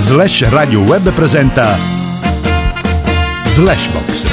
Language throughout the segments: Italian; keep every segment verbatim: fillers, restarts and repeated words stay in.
Slash Radio Web presenta Slashbox.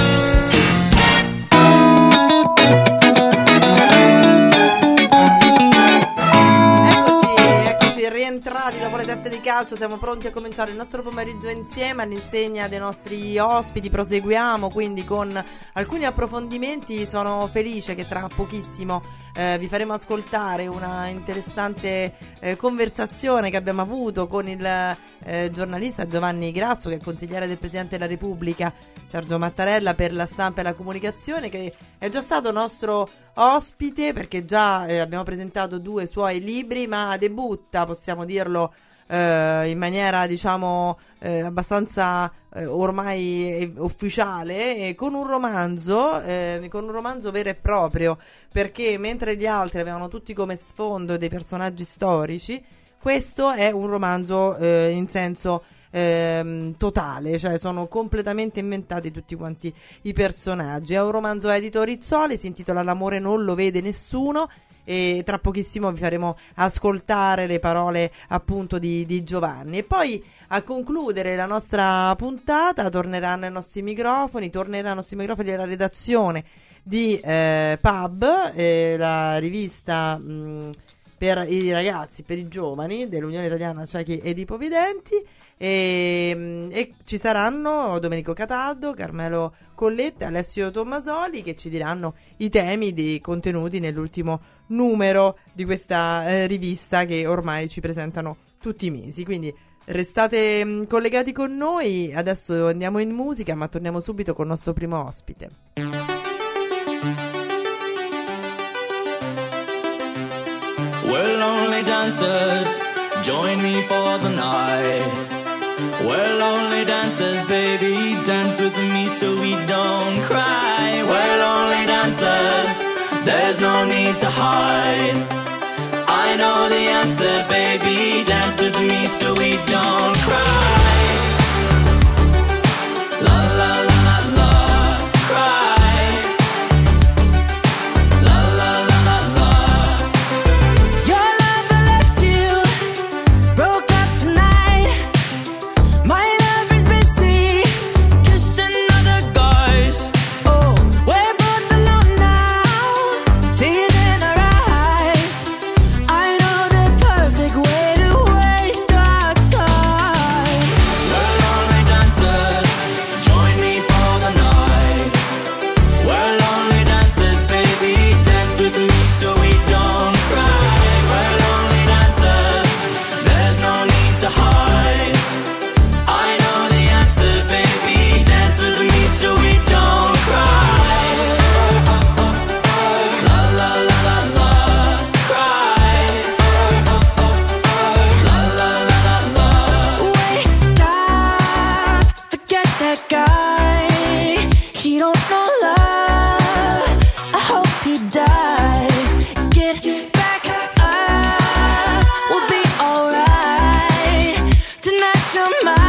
Rientrati dopo le teste di calcio, siamo pronti a cominciare il nostro pomeriggio insieme all'insegna dei nostri ospiti. Proseguiamo quindi con alcuni approfondimenti. Sono felice che tra pochissimo eh, vi faremo ascoltare una interessante eh, conversazione che abbiamo avuto con il eh, giornalista Giovanni Grasso, che è consigliere del Presidente della Repubblica Sergio Mattarella per la stampa e la comunicazione, che è già stato nostro ospite perché già eh, abbiamo presentato due suoi libri, ma debutta, possiamo dirlo eh, in maniera diciamo eh, abbastanza eh, ormai eh, ufficiale, eh, con un romanzo eh, con un romanzo vero e proprio, perché mentre gli altri avevano tutti come sfondo dei personaggi storici, questo è un romanzo eh, in senso Ehm, totale, cioè sono completamente inventati tutti quanti i personaggi. È un romanzo edito Rizzoli, si intitola L'amore non lo vede nessuno, e tra pochissimo vi faremo ascoltare le parole appunto di, di Giovanni. E poi a concludere la nostra puntata torneranno i nostri microfoni, torneranno i nostri microfoni della redazione di eh, Pub, eh, la rivista mh, per i ragazzi, per i giovani dell'Unione Italiana Ciechi ed Ipovedenti, e, e ci saranno Domenico Cataldo, Carmelo Colletta e Alessio Tommasoli, che ci diranno i temi dei contenuti nell'ultimo numero di questa eh, rivista, che ormai ci presentano tutti i mesi. Quindi restate mh, collegati con noi. Adesso andiamo in musica, ma torniamo subito con il nostro primo ospite. We're lonely dancers, join me for the night. We're lonely dancers, baby, dance with me so we don't cry. We're lonely dancers, there's no need to hide. I know the answer, baby, dance with me so we don't cry. La la la la la, cry. La la la la la. Your lover left you, broke up tonight. My lover's busy kissing other guys. Oh, we're both alone now, tears in our eyes. I know the perfect way to waste our time. We're lonely dancers, join me for the night. We're lonely dancers, baby, dance with me so we don't cry. We're lonely dancers, there's no need to hide. I know the answer, baby, dance with me so we don't cry. La la la la la, cry. La la la la la. Wait, stop, forget that guy. He don't know love, I hope he dies. Get back up, we'll be alright. Tonight you're mine.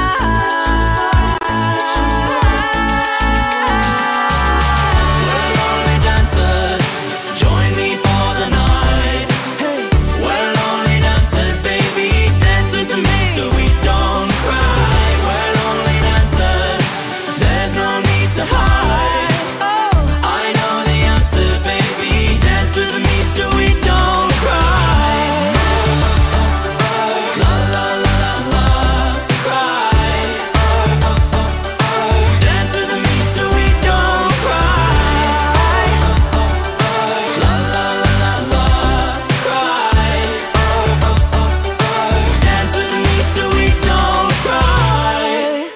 We're lonely dancers, join me for the night. Hey, we're lonely dancers, baby, dance with me so we don't cry. We're lonely dancers, there's no need to hide. Oh, I know the answer, baby, dance with me so we don't cry. La la la la la, cry. Dance with me so we don't cry. La la la la la, cry. Dance with me so we don't cry.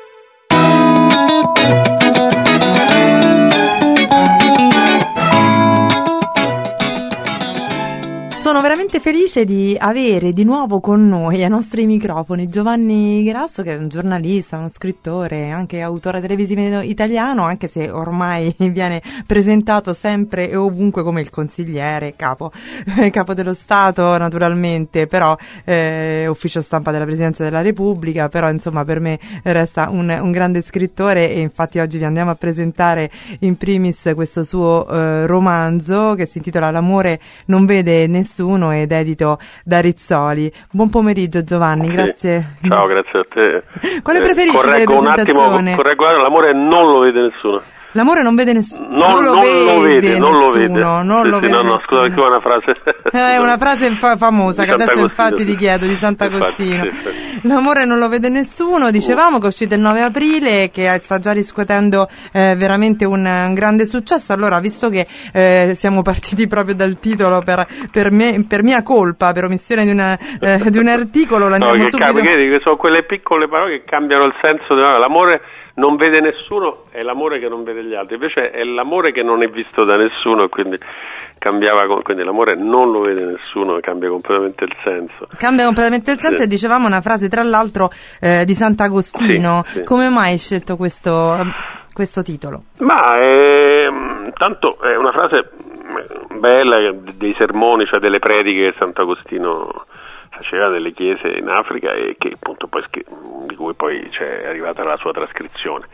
Sono veramente felice di avere di nuovo con noi ai nostri microfoni Giovanni Grasso, che è un giornalista, uno scrittore, anche autore televisivo italiano, anche se ormai viene presentato sempre e ovunque come il consigliere, capo, capo dello Stato naturalmente, però eh, ufficio stampa della Presidenza della Repubblica, però insomma per me resta un, un grande scrittore, e infatti oggi vi andiamo a presentare in primis questo suo eh, romanzo che si intitola L'amore non vede nessuno, ed dedito da Rizzoli. Buon pomeriggio Giovanni, Sì. grazie. Ciao, grazie a te. Quale Eh, preferisci delle correggo un attimo, presentazioni? correggo, l'amore non lo vede nessuno. L'amore non vede nessuno. Non, non lo non vede, lo vede, non lo vede. nessuno, non Sì, lo sì, vede no, no, nessuno. scusa, che è una frase. È una frase fa- famosa Di che adesso Sant'Agostino, infatti sì. ti chiedo, di Sant'Agostino. Infatti, sì, sì. L'amore non lo vede nessuno, dicevamo che è uscito il nove aprile, che sta già riscuotendo eh, veramente un, un grande successo. Allora, visto che eh, siamo partiti proprio dal titolo per, per, me, per mia colpa, per omissione di, una, eh, di un articolo, lo andiamo No, che subito... cambia, che sono quelle piccole parole che cambiano il senso. Del, l'amore non vede nessuno, è l'amore che non vede gli altri, invece è l'amore che non è visto da nessuno, quindi cambiava, quindi l'amore non lo vede nessuno, cambia completamente il senso. Cambia completamente il senso, Sì. e dicevamo una frase tra l'altro eh, di Sant'Agostino. Sì, sì. Come mai hai scelto questo, questo titolo? Ma è, tanto è una frase bella dei sermoni, cioè delle prediche che Sant'Agostino faceva nelle chiese in Africa e che appunto poi di cui poi c'è arrivata la sua trascrizione.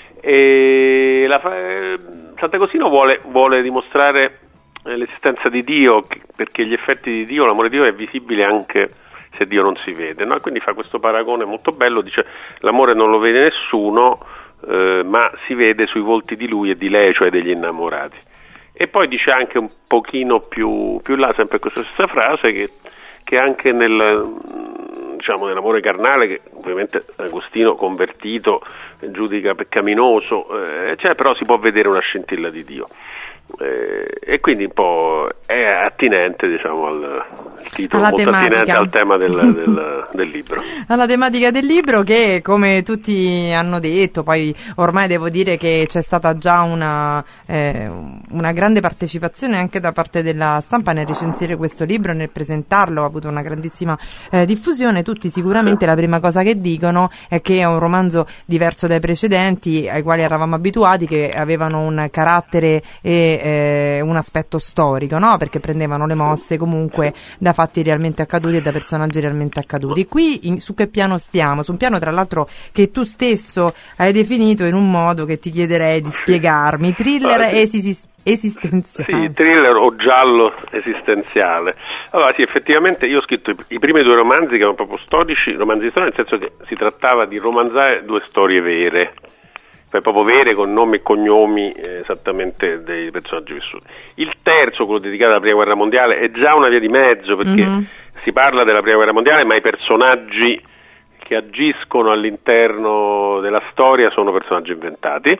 E la, Sant'Agostino vuole, vuole dimostrare l'esistenza di Dio, perché gli effetti di Dio, l'amore di Dio è visibile anche se Dio non si vede, no? Quindi fa questo paragone molto bello, dice l'amore non lo vede nessuno, eh, ma si vede sui volti di lui e di lei, cioè degli innamorati. E poi dice anche un pochino più, più là, sempre questa stessa frase, che, che anche nel, diciamo, nell'amore carnale, che ovviamente Agostino convertito giudica peccaminoso, eh, cioè, però si può vedere una scintilla di Dio. Eh, e quindi un po' è attinente, diciamo, al, al titolo, alla molto tematica. attinente al tema del, del, del libro. Alla tematica del libro, che come tutti hanno detto, poi ormai devo dire che c'è stata già una, eh, una grande partecipazione anche da parte della stampa nel recensire questo libro, nel presentarlo, ha avuto una grandissima eh, diffusione. Tutti sicuramente la prima cosa che dicono è che è un romanzo diverso dai precedenti, ai quali eravamo abituati, che avevano un carattere e eh, un aspetto storico, no? Perché prendevano le mosse comunque da fatti realmente accaduti e da personaggi realmente accaduti. Qui in, su che piano stiamo? Su un piano tra l'altro che tu stesso hai definito in un modo che ti chiederei di spiegarmi, thriller Ah, sì. esis- esistenziale. Sì, thriller o giallo esistenziale. Allora sì, effettivamente io ho scritto i, i primi due romanzi che erano proprio storici, romanzi storici, nel senso che si trattava di romanzare due storie vere, cioè proprio vere, con nomi e cognomi eh, esattamente dei personaggi vissuti. Il terzo, quello dedicato alla Prima Guerra Mondiale, è già una via di mezzo, perché Mm-hmm. si parla della Prima Guerra Mondiale, ma i personaggi che agiscono all'interno della storia sono personaggi inventati.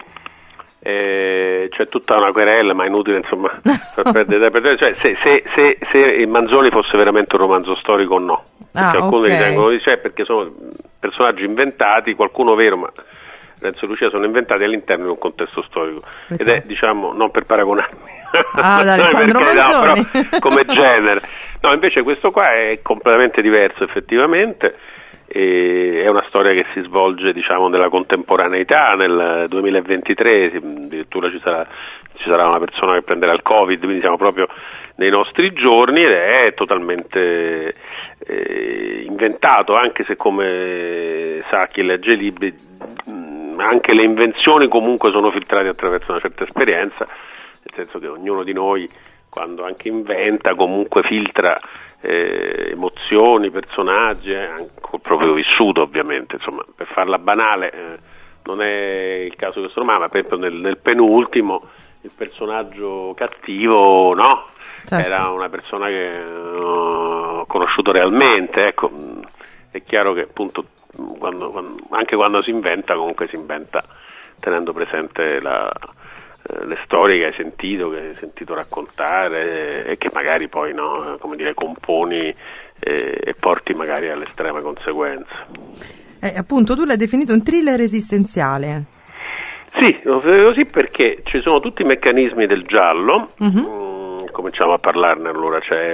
Eh, c'è tutta una querela, ma è inutile, insomma, per perdere, per, cioè, se, se, se, se il Manzoni fosse veramente un romanzo storico o no, perché Ah, alcuni ok. ritengono di sé, perché sono personaggi inventati, qualcuno vero, ma Renzo e Lucia sono inventati all'interno di un contesto storico, ed è, diciamo, non per paragonarmi Ah, da Alessandro perché, no, Manzoni. però, come genere, no, invece questo qua è completamente diverso effettivamente. E è una storia che si svolge, diciamo, nella contemporaneità, nel duemilaventitré, addirittura ci sarà, ci sarà una persona che prenderà il Covid, quindi siamo proprio nei nostri giorni, ed è totalmente eh, inventato, anche se, come sa chi legge i libri, mh, anche le invenzioni comunque sono filtrate attraverso una certa esperienza, nel senso che ognuno di noi, quando anche inventa, comunque filtra Eh, emozioni, personaggi, eh, anche col proprio vissuto, ovviamente. Insomma, per farla banale, eh, non è il caso di questo romanzo, ma per esempio nel, nel penultimo il personaggio cattivo, no? Certo. Era una persona che eh, ho conosciuto realmente, ecco. È chiaro che appunto quando, quando, anche quando si inventa, comunque si inventa tenendo presente la le storie che hai sentito, che hai sentito raccontare e che magari poi, no, come dire, componi eh, e porti magari all'estrema conseguenza. Eh, appunto, tu l'hai definito un thriller esistenziale. Sì, lo vedo così perché ci sono tutti i meccanismi del giallo. Mhm. Mm, cominciamo a parlarne. Allora, c'è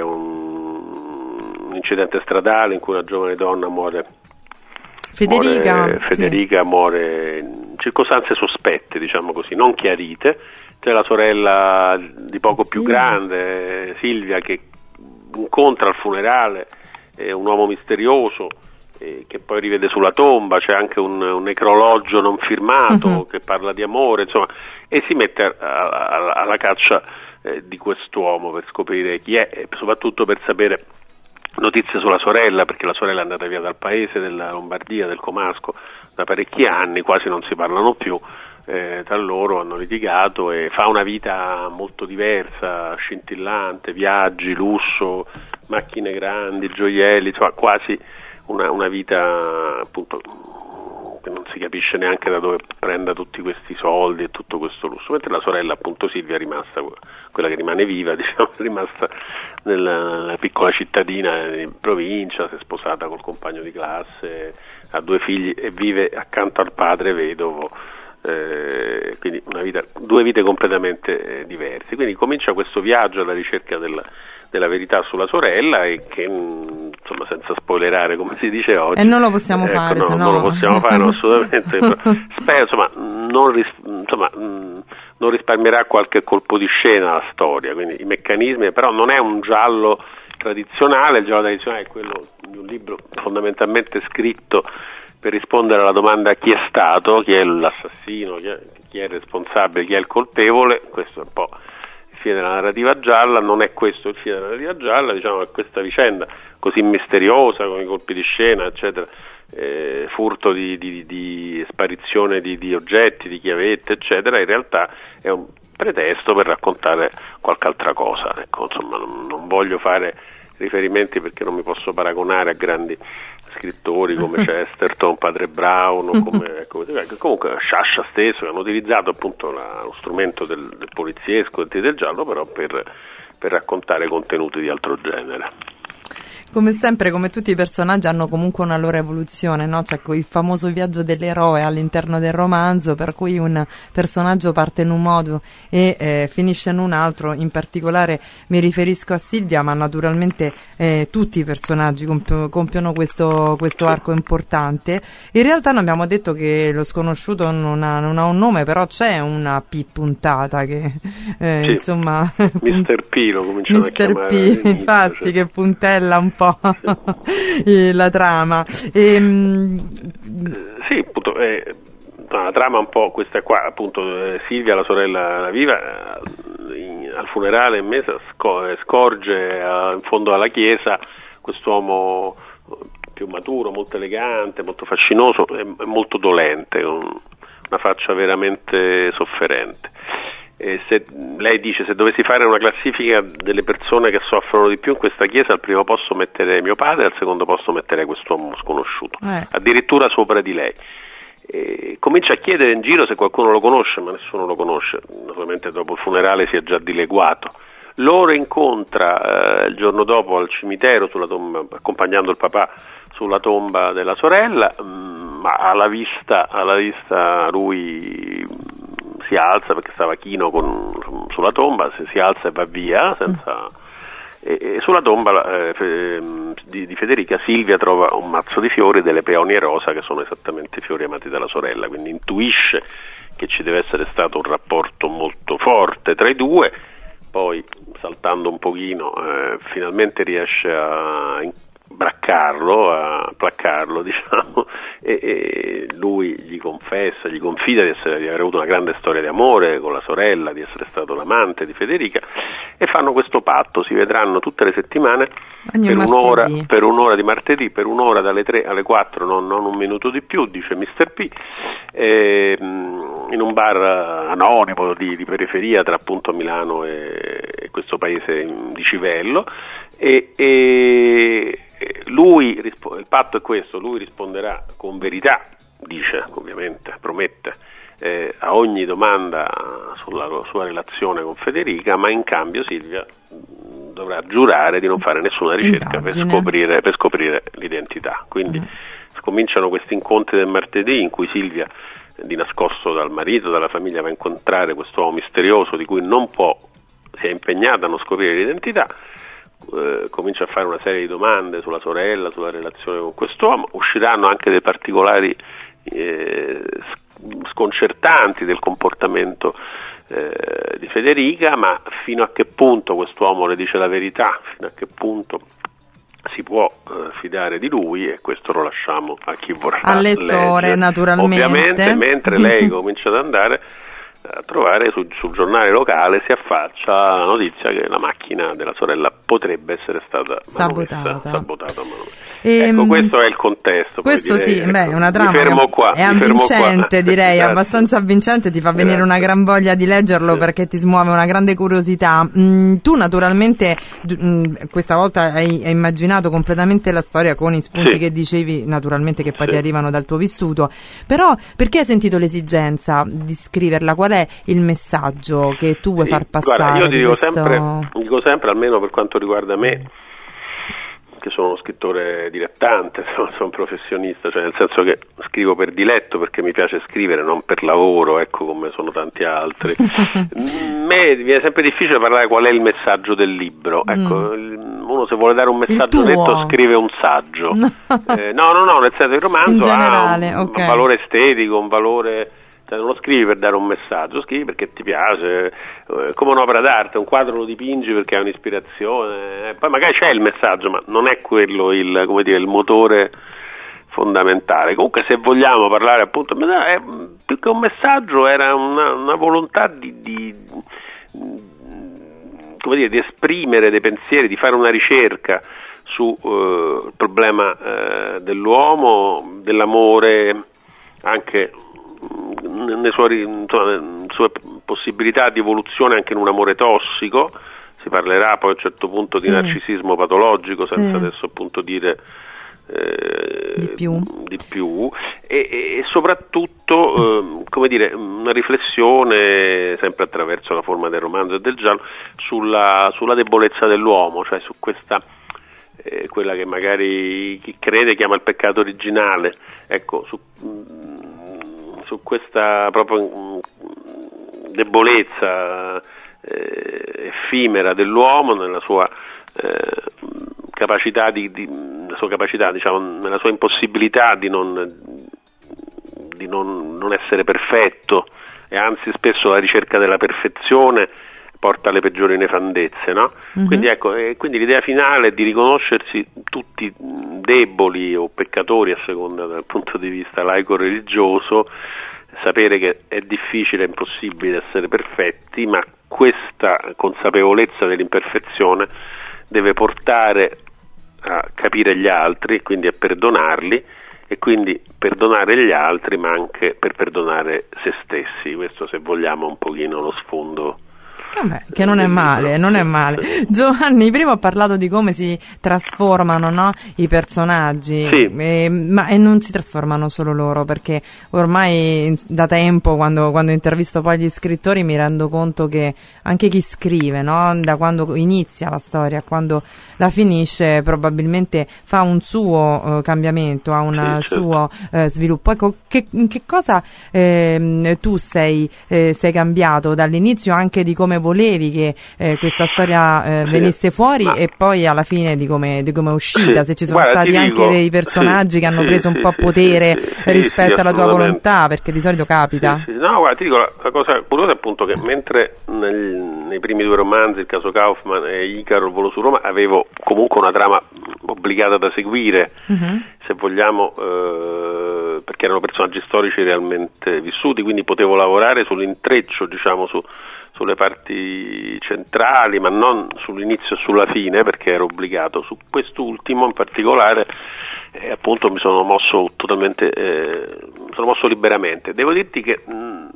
un, un incidente stradale in cui una giovane donna muore. Federica, muore, Federica sì. muore in circostanze sospette, diciamo così, non chiarite. C'è la sorella di poco sì. più grande, Silvia, che incontra al funerale eh, un uomo misterioso eh, che poi rivede sulla tomba. C'è anche un, un necrologio non firmato uh-huh. che parla di amore, insomma, e si mette a, a, alla caccia eh, di quest'uomo per scoprire chi è e soprattutto per sapere notizie sulla sorella, perché la sorella è andata via dal paese della Lombardia, del Comasco, da parecchi anni, quasi non si parlano più. Eh, tra loro hanno litigato e fa una vita molto diversa, scintillante, viaggi, lusso, macchine grandi, gioielli, insomma quasi una, una vita appunto che non si capisce neanche da dove prenda tutti questi soldi e tutto questo lusso, mentre la sorella appunto Silvia è rimasta, quella che rimane viva, diciamo, è rimasta nella, nella piccola cittadina in provincia, si è sposata col compagno di classe, ha due figli e vive accanto al padre vedovo. Eh, quindi una vita, due vite completamente eh, diverse. Quindi comincia questo viaggio alla ricerca della, della verità sulla sorella e che mh, insomma senza spoilerare come si dice oggi e non lo possiamo ecco, fare no, se no... non lo possiamo fare no, assolutamente spero insomma non, ris- insomma mh, non risparmierà qualche colpo di scena la storia, quindi i meccanismi, però non è un giallo tradizionale. Il giallo tradizionale è quello di un libro fondamentalmente scritto per rispondere alla domanda chi è stato, chi è l'assassino, chi è, chi è il responsabile, chi è il colpevole. Questo è un po' il fine della narrativa gialla, non è questo il fine della narrativa gialla, diciamo che questa vicenda così misteriosa con i colpi di scena eccetera, eh, furto di, di, di sparizione di, di oggetti, di chiavette eccetera, in realtà è un pretesto per raccontare qualche altra cosa, ecco, insomma non, non voglio fare riferimenti perché non mi posso paragonare a grandi scrittori come Chesterton, Padre Brown, o come, ecco, comunque Sciascia stesso, che hanno utilizzato appunto la, lo strumento del, del poliziesco e del giallo, però per, per raccontare contenuti di altro genere. Come sempre, come tutti i personaggi hanno comunque una loro evoluzione, no? C'è il famoso viaggio dell'eroe all'interno del romanzo, per cui un personaggio parte in un modo e eh, finisce in un altro. In particolare mi riferisco a Silvia, ma naturalmente eh, tutti i personaggi compio- compiono questo, questo arco importante. In realtà non abbiamo detto che lo sconosciuto non ha, non ha un nome, però c'è una P puntata che eh, sì. insomma mister P lo cominciamo a chiamare P, infatti, cioè. Che puntella un po' la trama. E, sì, appunto, eh, la trama un po' questa qua, appunto, eh, Silvia, la sorella la viva, eh, in, al funerale in messa sco- scorge eh, in fondo alla chiesa quest'uomo più maturo, molto elegante, molto fascinoso e, e molto dolente, con una faccia veramente sofferente. E se, lei dice: se dovessi fare una classifica delle persone che soffrono di più in questa chiesa, al primo posto metterei mio padre, al secondo posto metterei quest'uomo sconosciuto, eh. addirittura sopra di lei. E comincia a chiedere in giro se qualcuno lo conosce, ma nessuno lo conosce, naturalmente dopo il funerale si è già dileguato. Lo incontra eh, il giorno dopo al cimitero sulla tomba, accompagnando il papà sulla tomba della sorella, mh, ma alla vista, alla vista lui si alza perché stava chino con, sulla tomba, se si alza e va via senza, e, e sulla tomba eh, di, di Federica Silvia trova un mazzo di fiori, delle peonie rosa, che sono esattamente i fiori amati dalla sorella, quindi intuisce che ci deve essere stato un rapporto molto forte tra i due. Poi saltando un pochino eh, finalmente riesce a braccarlo, a placcarlo, diciamo, e, e lui gli confessa, gli confida di, essere, di aver avuto una grande storia di amore con la sorella, di essere stato l'amante di Federica, e fanno questo patto: si vedranno tutte le settimane per un'ora, per un'ora di martedì, per un'ora dalle tre alle quattro, non, non un minuto di più, dice mister P, e, in un bar anonimo di, di periferia tra appunto Milano e, e questo paese di Civello, e, e lui, il patto è questo: lui risponderà con verità, dice, ovviamente, promette, eh, a ogni domanda sulla sua relazione con Federica, ma in cambio Silvia mh, dovrà giurare di non fare nessuna ricerca per scoprire, per scoprire l'identità. Quindi mm. cominciano questi incontri del martedì in cui Silvia, di nascosto dal marito, dalla famiglia, va a incontrare quest'uomo misterioso di cui non può, si è impegnata a non scoprire l'identità. Eh, comincia a fare una serie di domande sulla sorella, sulla relazione con quest'uomo. Usciranno anche dei particolari eh, sconcertanti del comportamento eh, di Federica, ma fino a che punto quest'uomo le dice la verità, fino a che punto si può eh, fidare di lui, e questo lo lasciamo a chi vorrà al lettore, leggere. Naturalmente, ovviamente, mentre lei comincia ad andare a trovare su, sul giornale locale si affaccia la notizia che la macchina della sorella potrebbe essere stata sabotata. sabotata E, ecco, questo è il contesto. Questo direi, sì, ecco, beh, è una trama mi fermo qua, è mi fermo avvincente, qua. direi, Grazie. abbastanza avvincente, ti fa venire Grazie. una gran voglia di leggerlo Sì. perché ti smuove una grande curiosità. Mm, tu naturalmente mm, questa volta hai, hai immaginato completamente la storia con i spunti Sì. che dicevi, naturalmente che poi Sì. ti arrivano dal tuo vissuto, però perché hai sentito l'esigenza di scriverla? Qual è il messaggio che tu vuoi Sì, far passare? Guarda, io ti di dico, questo... sempre, dico sempre, almeno per quanto riguarda me, che sono uno scrittore dilettante, sono, sono un professionista, cioè nel senso che scrivo per diletto perché mi piace scrivere, non per lavoro, ecco, come sono tanti altri. A me viene sempre difficile parlare qual è il messaggio del libro, ecco, Mm. uno se vuole dare un messaggio tuo? netto scrive un saggio. No. Eh, no, no, no, nel senso il romanzo In generale, ha un, ok. un valore estetico, un valore... Cioè, non lo scrivi per dare un messaggio, scrivi perché ti piace, eh, come un'opera d'arte, un quadro lo dipingi perché è un'ispirazione, eh, poi magari c'è il messaggio, ma non è quello il, come dire, il motore fondamentale. Comunque, se vogliamo parlare appunto, è, più che un messaggio era una, una volontà di, di, come dire, di esprimere dei pensieri, di fare una ricerca su eh, il problema eh, dell'uomo, dell'amore, anche nelle sue, insomma, nelle sue possibilità di evoluzione anche in un amore tossico. Si parlerà poi a un certo punto di sì. narcisismo patologico, senza sì. adesso appunto dire eh, di più, di più. E, e soprattutto eh, come dire, una riflessione sempre attraverso la forma del romanzo e del giallo sulla, sulla debolezza dell'uomo, cioè su questa eh, quella che magari chi crede chiama il peccato originale, ecco, su su questa proprio debolezza eh, effimera dell'uomo nella sua eh, capacità di, di la sua capacità, diciamo, nella sua impossibilità di non di non, non essere perfetto, e anzi spesso la ricerca della perfezione porta alle peggiori nefandezze, no? Mm-hmm. Quindi ecco, e quindi l'idea finale è di riconoscersi tutti deboli o peccatori a seconda dal punto di vista laico-religioso, sapere che è difficile, è impossibile essere perfetti, ma questa consapevolezza dell'imperfezione deve portare a capire gli altri, quindi a perdonarli, e quindi perdonare gli altri, ma anche per perdonare se stessi. Questo, se vogliamo, un pochino lo sfondo. Vabbè, che non è male, non è male. Giovanni, prima ho parlato di come si trasformano, no, i personaggi, sì. e, ma e non si trasformano solo loro, perché ormai da tempo, quando, quando intervisto poi gli scrittori, mi rendo conto che anche chi scrive, no, da quando inizia la storia a quando la finisce, probabilmente fa un suo uh, cambiamento, ha un sì, suo uh, sviluppo. Ecco, che, in che cosa eh, tu sei, eh, sei cambiato dall'inizio, anche di come volevi che eh, questa storia eh, sì, venisse fuori, ma... e poi alla fine di come di come è uscita, sì, se ci sono guarda, stati anche dico, dei personaggi sì, che hanno sì, preso sì, un po' sì, potere sì, sì, rispetto sì, alla tua volontà, perché di solito capita. Sì, sì. No, guarda, ti dico, la, la cosa curiosa è appunto che mentre nel, nei primi due romanzi, il caso Kaufman e Icaro, il volo su Roma, avevo comunque una trama obbligata da seguire, uh-huh. se vogliamo, eh, perché erano personaggi storici realmente vissuti, quindi potevo lavorare sull'intreccio, diciamo, su sulle parti centrali, ma non sull'inizio e sulla fine, perché ero obbligato. Su quest'ultimo in particolare eh, appunto mi sono mosso totalmente eh, mi sono mosso liberamente. Devo dirti che mh,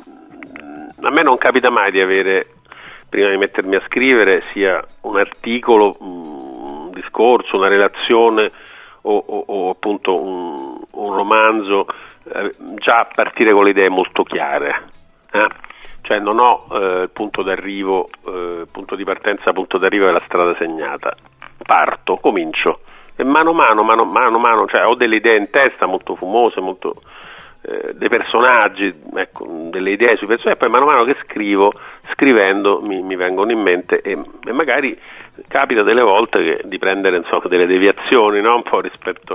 a me non capita mai di avere, prima di mettermi a scrivere, sia un articolo, mh, un discorso, una relazione o, o, o appunto un, un romanzo eh, già a partire con le idee molto chiare, eh? Cioè non ho eh, il punto d'arrivo, eh, punto di partenza, punto d'arrivo della strada segnata. Parto, comincio e mano a mano, mano, mano, mano, cioè ho delle idee in testa molto fumose, molto eh, dei personaggi, ecco, delle idee sui personaggi, e poi mano a mano che scrivo, scrivendo mi, mi vengono in mente, e, e magari capita delle volte che, di prendere, insomma, delle deviazioni, no? Un po' rispetto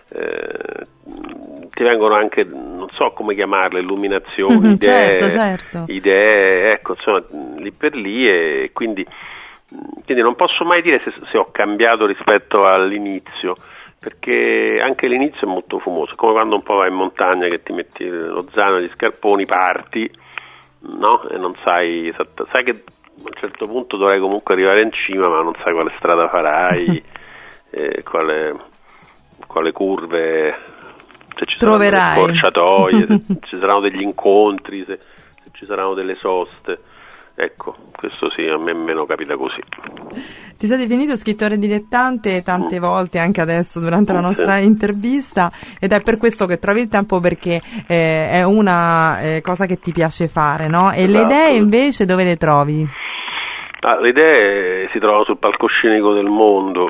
eh, ti vengono anche, non so come chiamarle, illuminazioni, Mm-hmm, idee, certo, certo. idee, ecco, insomma, lì per lì, e quindi, quindi non posso mai dire se, se ho cambiato rispetto all'inizio, perché anche l'inizio è molto fumoso, come quando un po' vai in montagna che ti metti lo zaino, gli scarponi, parti, no? E non sai esatta, sai che a un certo punto dovrai comunque arrivare in cima, ma non sai quale strada farai, eh, quale, quale curve, se ci troverai, saranno delle scorciatoie, se ci saranno degli incontri, se, se ci saranno delle soste. Ecco, questo sì, a me meno capita così. Ti sei definito scrittore dilettante tante mm. volte, anche adesso durante la nostra sì. intervista, ed è per questo che trovi il tempo, perché eh, è una eh, cosa che ti piace fare, no? E esatto. Le idee invece dove le trovi? Ah, le idee si trovano sul palcoscenico del mondo.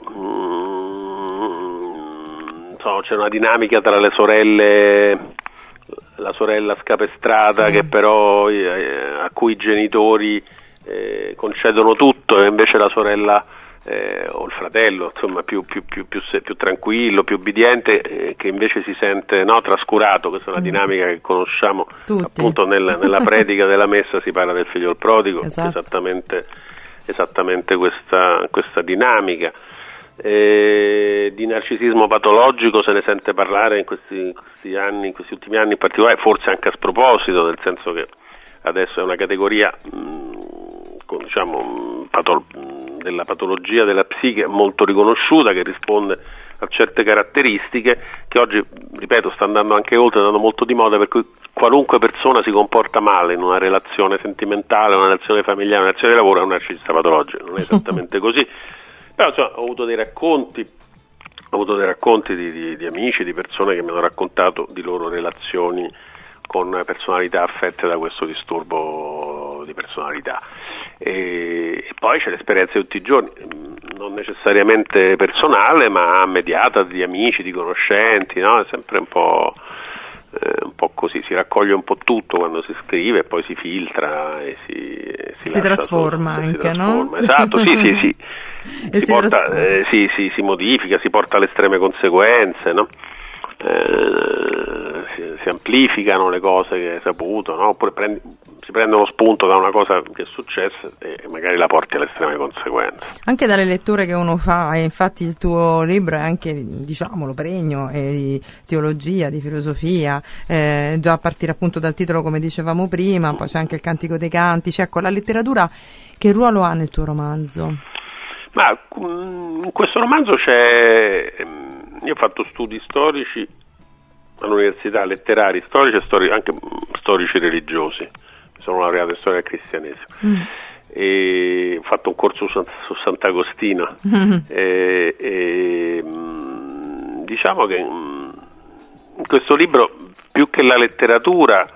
Mm, so, c'è una dinamica tra le sorelle, la sorella scapestrata, sì. che però eh, a cui i genitori eh, concedono tutto, e invece la sorella eh, o il fratello, insomma, più, più, più, più, più tranquillo, più obbediente, eh, che invece si sente, no, trascurato. Questa è una mm. dinamica che conosciamo tutti. Appunto nel, nella predica della messa si parla del figlio del prodigo, esatto. esattamente, esattamente questa, questa dinamica. Eh, di narcisismo patologico se ne sente parlare in questi, in questi anni, in questi ultimi anni in particolare, forse anche a sproposito, nel senso che adesso è una categoria mh, con, diciamo, patolo- della patologia della psiche molto riconosciuta, che risponde a certe caratteristiche, che oggi, ripeto, sta andando anche oltre, andando molto di moda, per cui qualunque persona si comporta male in una relazione sentimentale, una relazione familiare, una relazione di lavoro, è un narcisista patologico. Non è esattamente così. Però insomma, ho avuto dei racconti, ho avuto dei racconti di, di, di amici, di persone che mi hanno raccontato di loro relazioni con personalità affette da questo disturbo di personalità. E, e poi c'è l'esperienza di tutti i giorni, non necessariamente personale, ma mediata di amici, di conoscenti, no? È sempre un po', eh, un po' così, si raccoglie un po' tutto quando si scrive, e poi si filtra e si, si, si trasforma su, anche, si trasforma. No? Esatto, sì, sì, sì. Si, si, porta, eh, si, si, si modifica, si porta alle estreme conseguenze, no? Eh, si, si amplificano le cose che hai saputo, no? Oppure prendi, si prende uno spunto da una cosa che è successa e magari la porti alle estreme conseguenze. Anche dalle letture che uno fa, e infatti il tuo libro è anche, diciamolo, pregno eh, di teologia, di filosofia, eh, già a partire appunto dal titolo, come dicevamo prima, poi c'è anche il Cantico dei Cantici. Ecco, la letteratura che ruolo ha nel tuo romanzo? Ma in questo romanzo c'è, io ho fatto studi storici all'università, letterari, storici e stori, anche storici religiosi, sono laureato in storia del cristianesimo, mm. e ho fatto un corso su, su Sant'Agostino, mm. e, e, diciamo che in questo libro, più che la letteratura,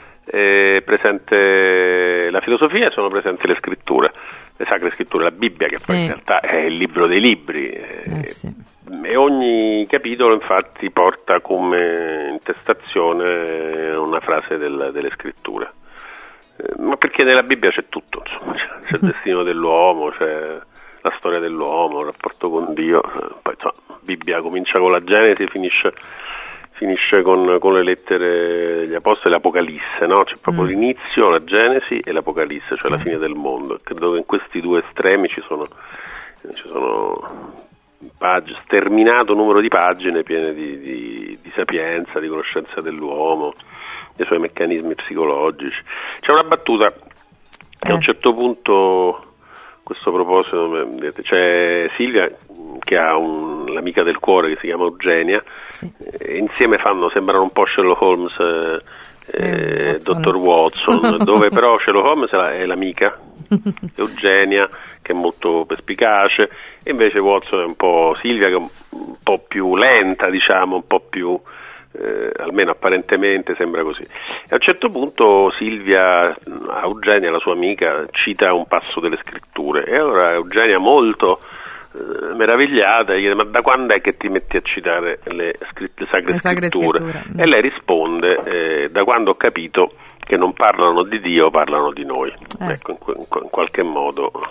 è presente la filosofia e sono presenti le scritture, le sacre scritture, la Bibbia, che sì. poi in realtà è il libro dei libri, eh, sì. e ogni capitolo infatti porta come intestazione una frase del, delle scritture, eh, ma perché nella Bibbia c'è tutto, insomma, c'è, c'è il destino dell'uomo, c'è la storia dell'uomo, il rapporto con Dio, poi insomma, la Bibbia comincia con la Genesi, finisce finisce con, con le lettere degli Apostoli, l'Apocalisse, no? C'è proprio mm. l'inizio, la Genesi e l'Apocalisse, cioè sì. la fine del mondo. Credo che in questi due estremi ci sono, ci sono pag- sterminato numero di pagine piene di, di, di sapienza, di conoscenza dell'uomo, dei suoi meccanismi psicologici. C'è una battuta che eh. a un certo punto, a questo proposito, c'è Silvia che ha un, l'amica del cuore che si chiama Eugenia, sì. e insieme fanno, sembrano un po' Sherlock Holmes e eh, eh, Dottor Watson, dove però Sherlock Holmes è l'amica, Eugenia che è molto perspicace, e invece Watson è un po' Silvia, che è un po' più lenta, diciamo, un po' più eh, almeno apparentemente sembra così. E a un certo punto Silvia a Eugenia, la sua amica, cita un passo delle scritture, e allora Eugenia, molto eh, meravigliata, gli chiede: ma da quando è che ti metti a citare le, scritt- le sacre, le sacre scritture? scritture? E lei risponde: eh, da quando ho capito che non parlano di Dio, parlano di noi. Eh. Ecco, in, in, in qualche modo.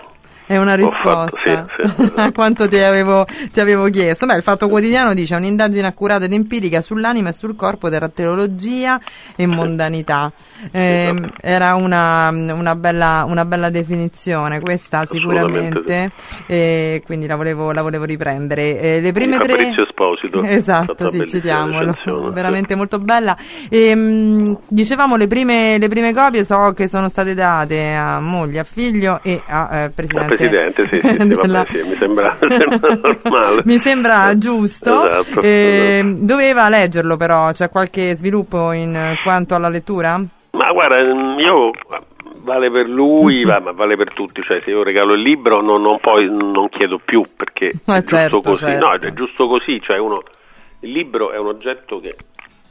È una risposta fatto, sì, sì. a quanto ti avevo, ti avevo chiesto. Beh, il Fatto Quotidiano dice: un'indagine accurata ed empirica sull'anima e sul corpo tra teologia e mondanità. Eh, era una, una, bella, una bella definizione questa, sicuramente, sì. E quindi la volevo, la volevo riprendere. Eh, le prime tre... Fabrizio Esposito. Esatto, sì, citiamolo, veramente molto bella. E, mh, dicevamo le prime, le prime copie so che sono state date a moglie, a figlio e a eh, presidente. Presidente, sì, sì, sì, della... vabbè, sì, mi sembra, sembra normale. Mi sembra giusto. Esatto, eh, esatto. Doveva leggerlo, però c'è qualche sviluppo in quanto alla lettura? Ma guarda, io vale per lui, va, ma vale per tutti, cioè se io regalo il libro non, non poi non chiedo più, perché Ma è certo, giusto così, certo. no, è giusto così, cioè uno, il libro è un oggetto che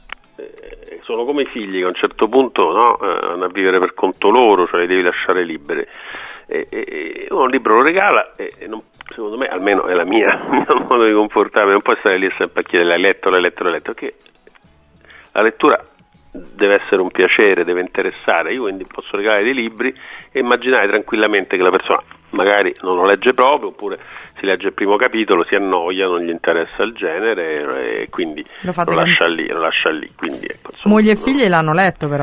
eh, sono come i figli che a un certo punto, no, eh, vanno a vivere per conto loro, cioè li devi lasciare liberi. E, e, uno un libro lo regala e, e non, secondo me, almeno è la mia, il mio modo di comportarmi, non può stare lì sempre a chiedere l'hai letto, l'hai letto, l'hai letto, perché la lettura deve essere un piacere, deve interessare. Io quindi posso regalare dei libri e immaginare tranquillamente che la persona magari non lo legge proprio, oppure si legge il primo capitolo, si annoia, non gli interessa il genere e quindi lo, lo lascia lì, lo lascia lì. Quindi, ecco, insomma, moglie e no. figli l'hanno letto, però.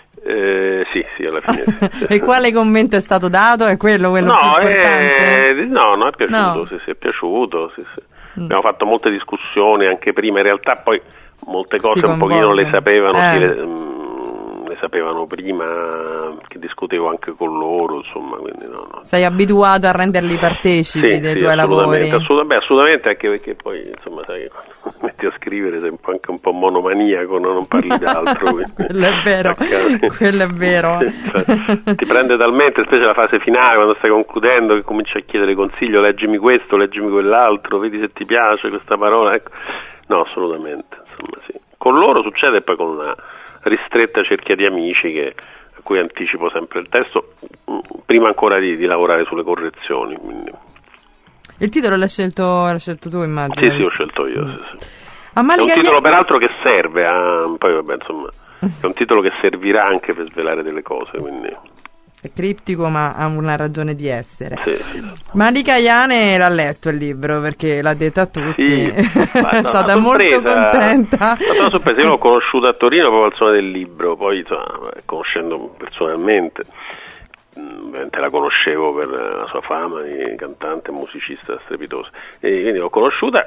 Eh, sì, sì, alla fine. Sì, E quale commento è stato dato? È quello, quello no, più importante? Eh, no, no, è piaciuto, No. sì, sì, è piaciuto, sì, sì. Mm. Abbiamo fatto molte discussioni anche prima, in realtà poi molte cose Si un pochino le coinvolgono. sapevano, Eh. sì, le, mm, le sapevano prima, che discutevo anche con loro, insomma, quindi no, no. Sei abituato a renderli partecipi Sì, dei sì, tuoi lavori? assolutamente, assolutamente, beh, assolutamente, anche perché poi, insomma, sai che quando metti a scrivere sei un po' anche un po' monomaniaco, no? Non parli d'altro. Quindi, Quello è vero, quello è vero. Cioè, ti prende talmente, specie la fase finale, quando stai concludendo, che cominci a chiedere consiglio, leggimi questo, leggimi quell'altro, vedi se ti piace questa parola, ecco. No, assolutamente, insomma, sì. Con loro succede poi con una ristretta cerchia di amici che, a cui anticipo sempre il testo, prima ancora di, di lavorare sulle correzioni, quindi. Il titolo l'hai scelto, l'hai scelto tu, immagino? Sì, sì, ho scelto io, sì, sì. A È un Manica titolo Ia- peraltro che serve a, poi vabbè, insomma, è un titolo che servirà anche per svelare delle cose, quindi. È criptico, ma ha una ragione di essere. Sì, sì. Malika Iane l'ha letto il libro, perché l'ha detto a tutti. Sì, È ma no, stata una molto sorpresa. contenta. È stata una sorpresa, io l'ho conosciuta a Torino proprio al suono del libro, poi insomma, conoscendo personalmente, ovviamente la conoscevo per la sua fama di cantante e musicista strepitosa, e quindi l'ho conosciuta,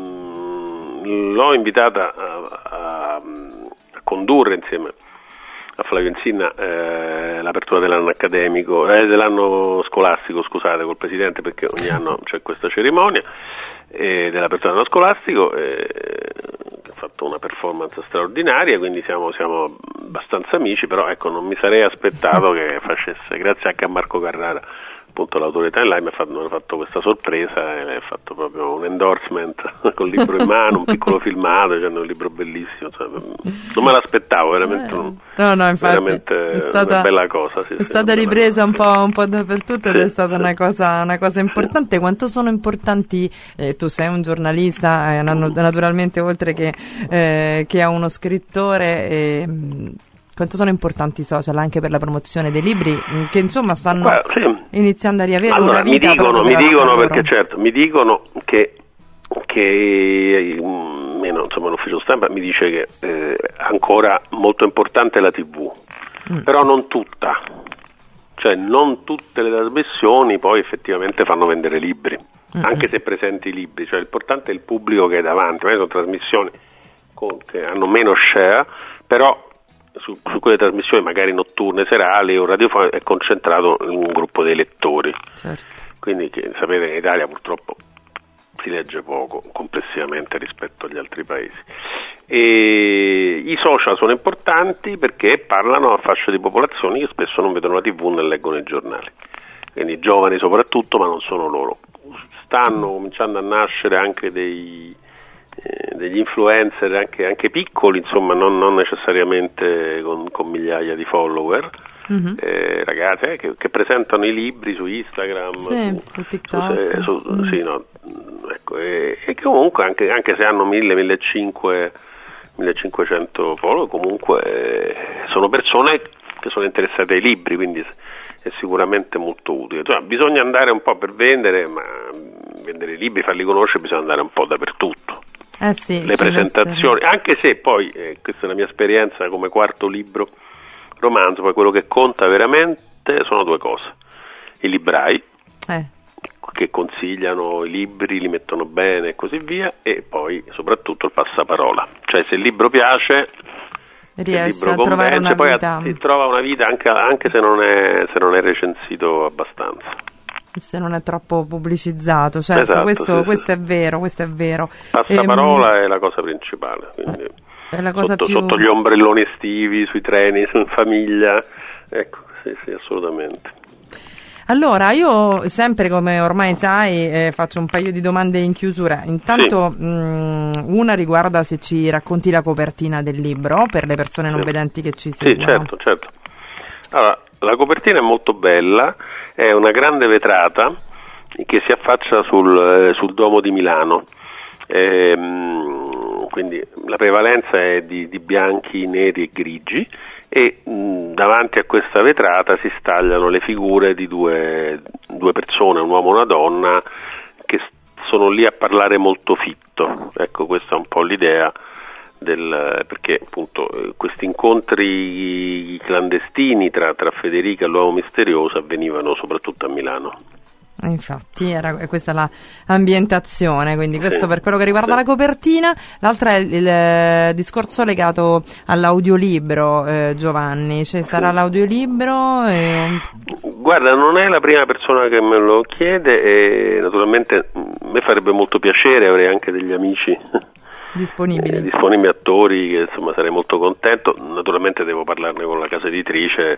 mh, l'ho invitata a, a, a condurre insieme a Flavio Insinna eh, l'apertura dell'anno accademico, eh, dell'anno scolastico, scusate, col presidente, perché ogni anno c'è questa cerimonia eh, dell'apertura dell'anno scolastico, eh, che ha fatto una performance straordinaria, quindi siamo, siamo abbastanza amici, però ecco, non mi sarei aspettato che facesse, grazie anche a Marco Carrara, appunto l'autore di Timeline, mi ha fatto, mi ha fatto questa sorpresa e mi ha fatto proprio un endorsement col libro in mano, un piccolo filmato, cioè un libro bellissimo, cioè, non me l'aspettavo, veramente, un, No, no, infatti veramente è stata, una bella cosa. Sì, è sì, stata ripresa un po', un po' dappertutto ed Sì. è stata una cosa, una cosa importante. Quanto sono importanti, eh, tu sei un giornalista, eh, nat- naturalmente oltre che, eh, che a uno scrittore, eh, quanto sono importanti i social anche per la promozione dei libri, che insomma stanno Guarda, sì. iniziando a riavere Allora, una vita mi dicono, proprio mi grazie dicono a loro. perché certo, mi dicono che, che mm, meno, insomma, l'ufficio stampa mi dice che eh, ancora molto importante è la tivù, mm. però non tutta, cioè non tutte le trasmissioni poi effettivamente fanno vendere libri, mm. anche se presenti libri, cioè l'importante è il pubblico che è davanti, magari sono trasmissioni con, che hanno meno share, però Su, su quelle trasmissioni magari notturne, serali o radiofoniche è concentrato un gruppo dei lettori, Certo. quindi che, sapete che in Italia purtroppo si legge poco complessivamente rispetto agli altri paesi, e i social sono importanti perché parlano a fasce di popolazioni che spesso non vedono la tivù né leggono i giornali, quindi giovani soprattutto, ma non sono loro. Stanno cominciando a nascere anche dei Eh, degli influencer anche, anche piccoli, insomma non, non necessariamente con, con migliaia di follower, mm-hmm. eh, ragazze eh, che, che presentano i libri su Instagram, sì, su, su TikTok, su, su, mm. sì, no, ecco, e, e che comunque anche, anche se hanno mille, millecinquecento, millecinquecento follower, comunque eh, sono persone che sono interessate ai libri, quindi è sicuramente molto utile. Cioè, bisogna andare un po' per vendere, ma vendere i libri, farli conoscere, bisogna andare un po' dappertutto. Eh sì, le presentazioni, anche se poi, eh, questa è la mia esperienza come quarto libro romanzo, poi quello che conta veramente sono due cose: i librai, eh. che consigliano i libri, li mettono bene e così via, e poi soprattutto il passaparola, cioè se il libro piace, riesce a trovare una poi vita, si trova una vita anche, anche se non è se non è recensito abbastanza, se non è troppo pubblicizzato. Certo, esatto, questo, sì, questo sì. è vero, questo è vero. Passaparola ehm, è la cosa principale, quindi è la cosa sotto, più... sotto gli ombrelloni estivi, sui treni, in famiglia, ecco, sì, sì, assolutamente. Allora, io sempre, come ormai sai, eh, faccio un paio di domande in chiusura. Intanto, sì. mh, una riguarda se ci racconti la copertina del libro per le persone non sì. vedenti che ci seguono. Sì, certo, certo. Allora, la copertina è molto bella, è una grande vetrata che si affaccia sul, eh, sul Duomo di Milano. Ehm, quindi la prevalenza è di, di bianchi, neri e grigi, e mh, davanti a questa vetrata si stagliano le figure di due, due persone, un uomo e una donna, che sono lì a parlare molto fitto. Ecco, questa è un po' l'idea del, perché appunto questi incontri clandestini tra, tra Federica e l'uomo misterioso avvenivano soprattutto a Milano. Infatti era questa la ambientazione, quindi questo sì. per quello che riguarda sì. la copertina. L'altra è il, il discorso legato all'audiolibro, eh, Giovanni, cioè, sarà sì. l'audiolibro? E... Guarda, non è la prima persona che me lo chiede, e naturalmente a me farebbe molto piacere, avrei anche degli amici disponibili, eh, disponibili attori, che insomma sarei molto contento. Naturalmente devo parlarne con la casa editrice,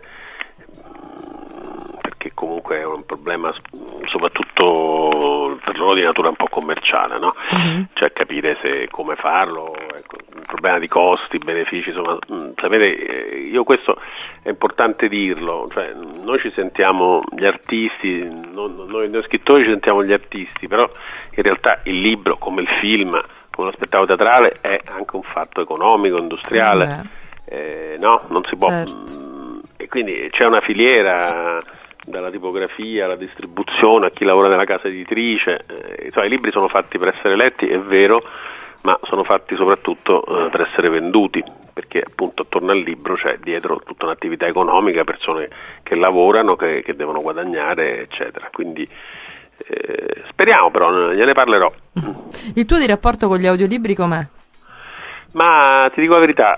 che comunque è un problema soprattutto per loro di natura un po' commerciale, no? Mm-hmm. Cioè capire se come farlo, ecco, il problema di costi, benefici, insomma, sapete, io questo è importante dirlo, cioè noi ci sentiamo gli artisti, non, noi, noi scrittori ci sentiamo gli artisti, però in realtà il libro, come il film, come lo spettacolo teatrale, è anche un fatto economico, industriale, mm-hmm. eh, no? Non si può, certo. mh, e quindi c'è una filiera, dalla tipografia alla distribuzione, a chi lavora nella casa editrice, eh, insomma, i libri sono fatti per essere letti, è vero, ma sono fatti soprattutto eh, per essere venduti, perché appunto attorno al libro c'è dietro tutta un'attività economica, persone che lavorano, che, che devono guadagnare, eccetera. Quindi eh, speriamo, però gliene parlerò. Il tuo di rapporto con gli audiolibri com'è? Ma ti dico la verità,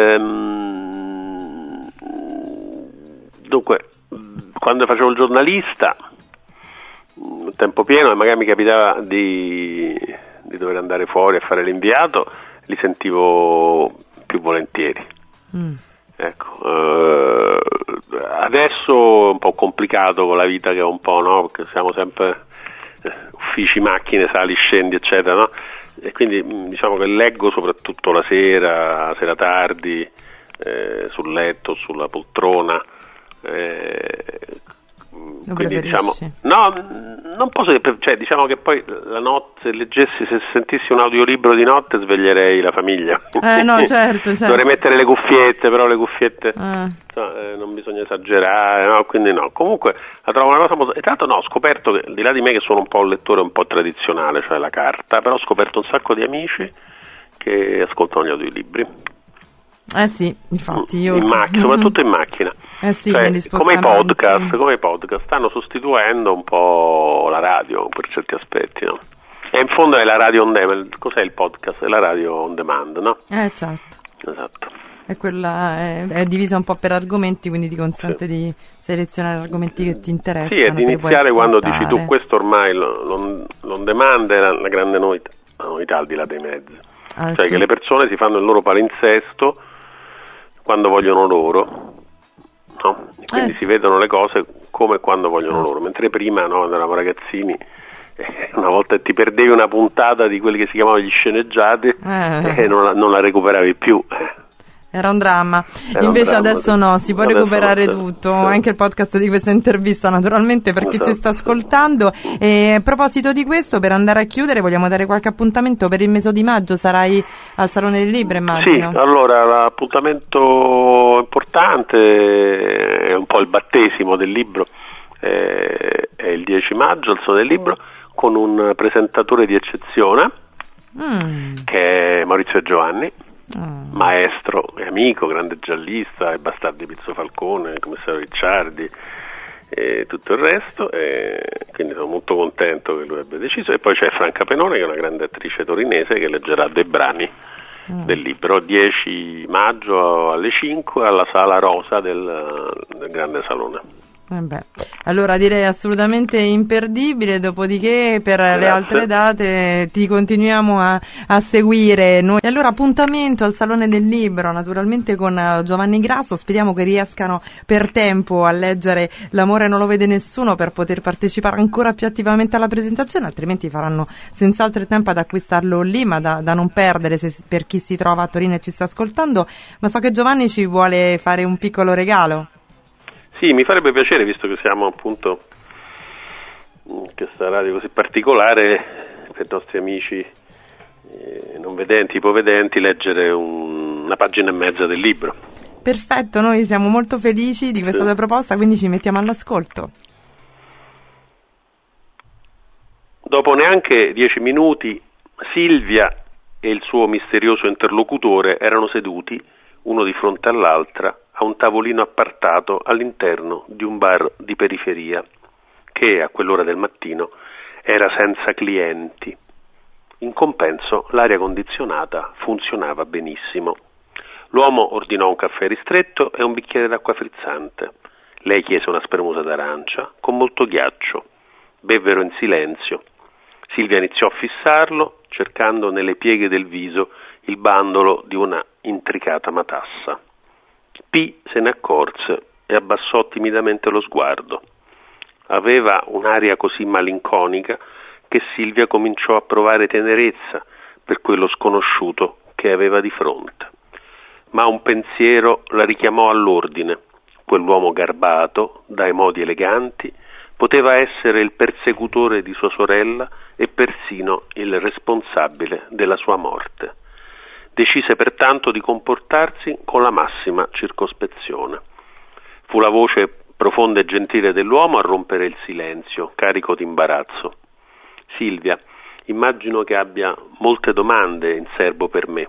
ehm, dunque, quando facevo il giornalista a tempo pieno e magari mi capitava di, di dover andare fuori a fare l'inviato, li sentivo più volentieri. Mm. Ecco, eh, adesso è un po' complicato con la vita che ho un po', no? Perché siamo sempre eh, uffici, macchine, sali, scendi, eccetera, no? E quindi diciamo che leggo soprattutto la sera, sera tardi, eh, sul letto, sulla poltrona. Eh, quindi diciamo no, non posso, cioè diciamo che poi la notte, se leggessi, se sentissi un audiolibro di notte sveglierei la famiglia. Eh no, certo, certo. Dovrei mettere le cuffiette, però le cuffiette eh. no, eh, non bisogna esagerare, no, quindi no. Comunque la trovo una cosa molto, e tra l'altro no, ho scoperto che, di là di me che sono un po' un lettore un po' tradizionale, cioè la carta, però ho scoperto un sacco di amici che ascoltano gli audiolibri. Eh sì, infatti io in macchina, soprattutto in macchina. Eh sì, cioè, come i podcast, come i podcast stanno sostituendo un po' la radio per certi aspetti, no? E in fondo è la radio on demand. Cos'è il podcast? È la radio on demand, no? Eh certo. Esatto. E quella è, è divisa un po' per argomenti, quindi ti consente sì. di selezionare argomenti che ti interessano. Sì, e di iniziare quando dici tu, questo ormai l'on, l'on demand è la, la grande novità, la novità al di là dei mezzi. Ah, cioè sì. che le persone si fanno il loro palinsesto quando vogliono loro, no? E quindi eh, si vedono le cose come e quando vogliono eh. loro, mentre prima, no, quando eravamo ragazzini, eh, una volta ti perdevi una puntata di quelli che si chiamavano gli sceneggiati eh. e non la, non la recuperavi più. Era un dramma, Era invece un dramma, adesso no, si può adesso recuperare no, tutto, sì. anche il podcast di questa intervista naturalmente per chi esatto. ci sta ascoltando. E a proposito di questo, per andare a chiudere vogliamo dare qualche appuntamento per il mese di maggio, sarai al Salone del Libro, immagino? Sì, allora l'appuntamento importante importante, è un po' il battesimo del libro, eh, è il dieci maggio, il suo del libro, con un presentatore di eccezione, mm. che è Maurizio Giovanni, mm. maestro e amico, grande giallista, e Bastardi Pizzo Falcone, il commissario Ricciardi e tutto il resto, e quindi sono molto contento che lui abbia deciso. E poi c'è Franca Penone, che è una grande attrice torinese, che leggerà dei brani mm. del libro, dieci maggio alle cinque alla Sala Rosa del, del Grande Salone. Eh beh, allora direi assolutamente imperdibile, dopodiché per Grazie. Le altre date ti continuiamo a, a seguire noi. E allora appuntamento al Salone del Libro, naturalmente con Giovanni Grasso, speriamo che riescano per tempo a leggere L'amore non lo vede nessuno per poter partecipare ancora più attivamente alla presentazione, altrimenti faranno senz'altro tempo ad acquistarlo lì, ma da, da non perdere se, per chi si trova a Torino e ci sta ascoltando. Ma so che Giovanni ci vuole fare un piccolo regalo. Sì, mi farebbe piacere, visto che siamo appunto in questa radio così particolare, per i nostri amici eh, non vedenti, ipovedenti, leggere un, una pagina e mezza del libro. Perfetto, noi siamo molto felici di questa sì. tua proposta, quindi ci mettiamo all'ascolto. Dopo neanche dieci minuti, Silvia e il suo misterioso interlocutore erano seduti, uno di fronte all'altra, a un tavolino appartato all'interno di un bar di periferia che a quell'ora del mattino era senza clienti. In compenso l'aria condizionata funzionava benissimo. L'uomo ordinò un caffè ristretto e un bicchiere d'acqua frizzante. Lei chiese una spremuta d'arancia con molto ghiaccio. Bevvero in silenzio. Silvia iniziò a fissarlo, cercando nelle pieghe del viso il bandolo di una intricata matassa. P se ne accorse e abbassò timidamente lo sguardo. Aveva un'aria così malinconica che Silvia cominciò a provare tenerezza per quello sconosciuto che aveva di fronte. Ma un pensiero la richiamò all'ordine. Quell'uomo garbato, dai modi eleganti, poteva essere il persecutore di sua sorella e persino il responsabile della sua morte. Decise pertanto di comportarsi con la massima circospezione. Fu la voce profonda e gentile dell'uomo a rompere il silenzio, carico di imbarazzo. Silvia, immagino che abbia molte domande in serbo per me.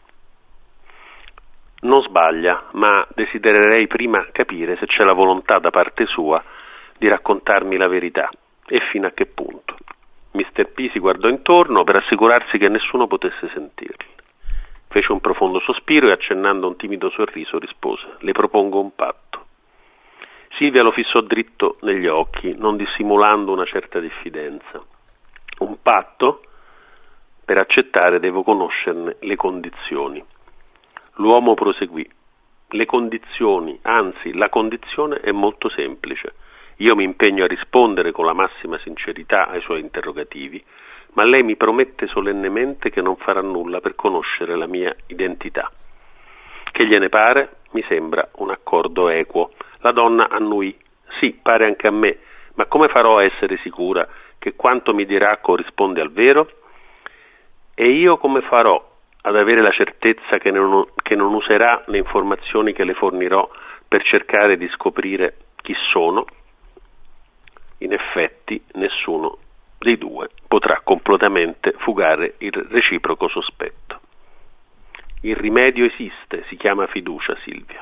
Non sbaglia, ma desidererei prima capire se c'è la volontà da parte sua di raccontarmi la verità e fino a che punto. mister P si guardò intorno per assicurarsi che nessuno potesse sentirli. Fece un profondo sospiro e accennando un timido sorriso rispose: le propongo un patto. Silvia lo fissò dritto negli occhi, non dissimulando una certa diffidenza. Un patto? Per accettare devo conoscerne le condizioni. L'uomo proseguì: le condizioni, anzi la condizione è molto semplice. Io mi impegno a rispondere con la massima sincerità ai suoi interrogativi, ma lei mi promette solennemente che non farà nulla per conoscere la mia identità. Che gliene pare? Mi sembra un accordo equo. La donna annuì: sì, pare anche a me, ma come farò a essere sicura che quanto mi dirà corrisponde al vero? E io come farò ad avere la certezza che non, che non userà le informazioni che le fornirò per cercare di scoprire chi sono? In effetti, nessuno dei due potrà completamente fugare il reciproco sospetto. Il rimedio esiste, si chiama fiducia, Silvia.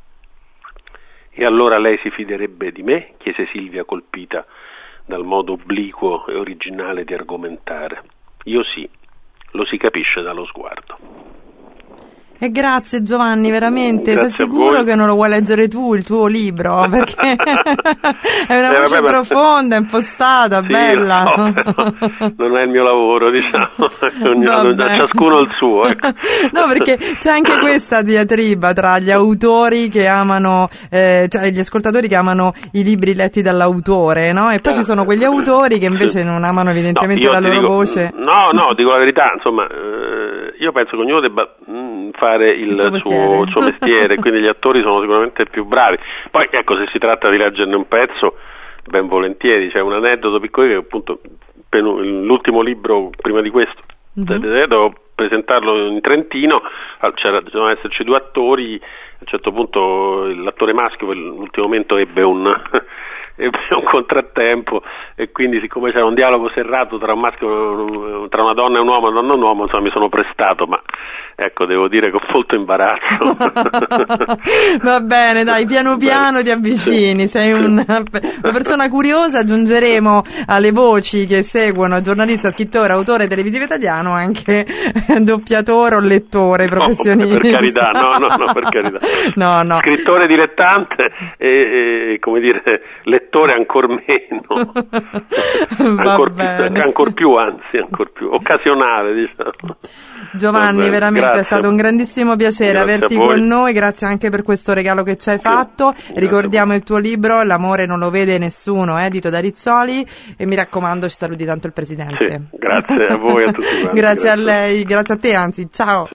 E allora lei si fiderebbe di me? Chiese Silvia, colpita dal modo obliquo e originale di argomentare. Io sì, lo si capisce dallo sguardo. E grazie Giovanni, veramente, Grazie sei sicuro che non lo vuoi leggere tu il tuo libro? Perché è una voce eh, vabbè, profonda, impostata, sì, bella. No, non è il mio lavoro, diciamo, ognuno, a ciascuno il suo. Ecco. No, perché c'è anche questa diatriba tra gli autori che amano, eh, cioè gli ascoltatori che amano i libri letti dall'autore, no? E poi ci sono quegli autori che invece sì. non amano evidentemente no, la loro dico, voce. No, no, dico la verità, insomma, eh, io penso che ognuno debba mh, fare il, il, suo, suo, il suo mestiere, quindi gli attori sono sicuramente più bravi. Poi ecco, se si tratta di leggerne un pezzo, ben volentieri. C'è un aneddoto piccolo che appunto l'ultimo libro prima di questo, mm-hmm. presentarlo in Trentino, c'era, dovevano esserci due attori, a un certo punto l'attore maschio per l'ultimo momento ebbe un ebbe un contrattempo e quindi siccome c'era un dialogo serrato tra un maschio, tra una donna e un uomo, una donna e un uomo, insomma mi sono prestato, ma ecco, devo dire che ho molto imbarazzo. Va bene, dai, piano piano ti avvicini, sei una, una persona curiosa. Aggiungeremo alle voci che seguono giornalista, scrittore, autore televisivo italiano anche doppiatore o lettore professionista. No, per carità, no, no, no, per carità. No, no. Scrittore dilettante e, e come dire, lettore ancor meno. ancor più, ancor più, anzi, ancor più occasionale, diciamo. Giovanni, Vabbè, veramente grazie. è stato un grandissimo piacere Grazie averti con noi, grazie anche per questo regalo che ci hai fatto. Grazie. Ricordiamo il tuo libro L'amore non lo vede nessuno, edito da Rizzoli, e mi raccomando ci saluti tanto il presidente. Sì, grazie a voi e a tutti quanti. grazie, Grazie a lei, grazie a te, anzi, ciao.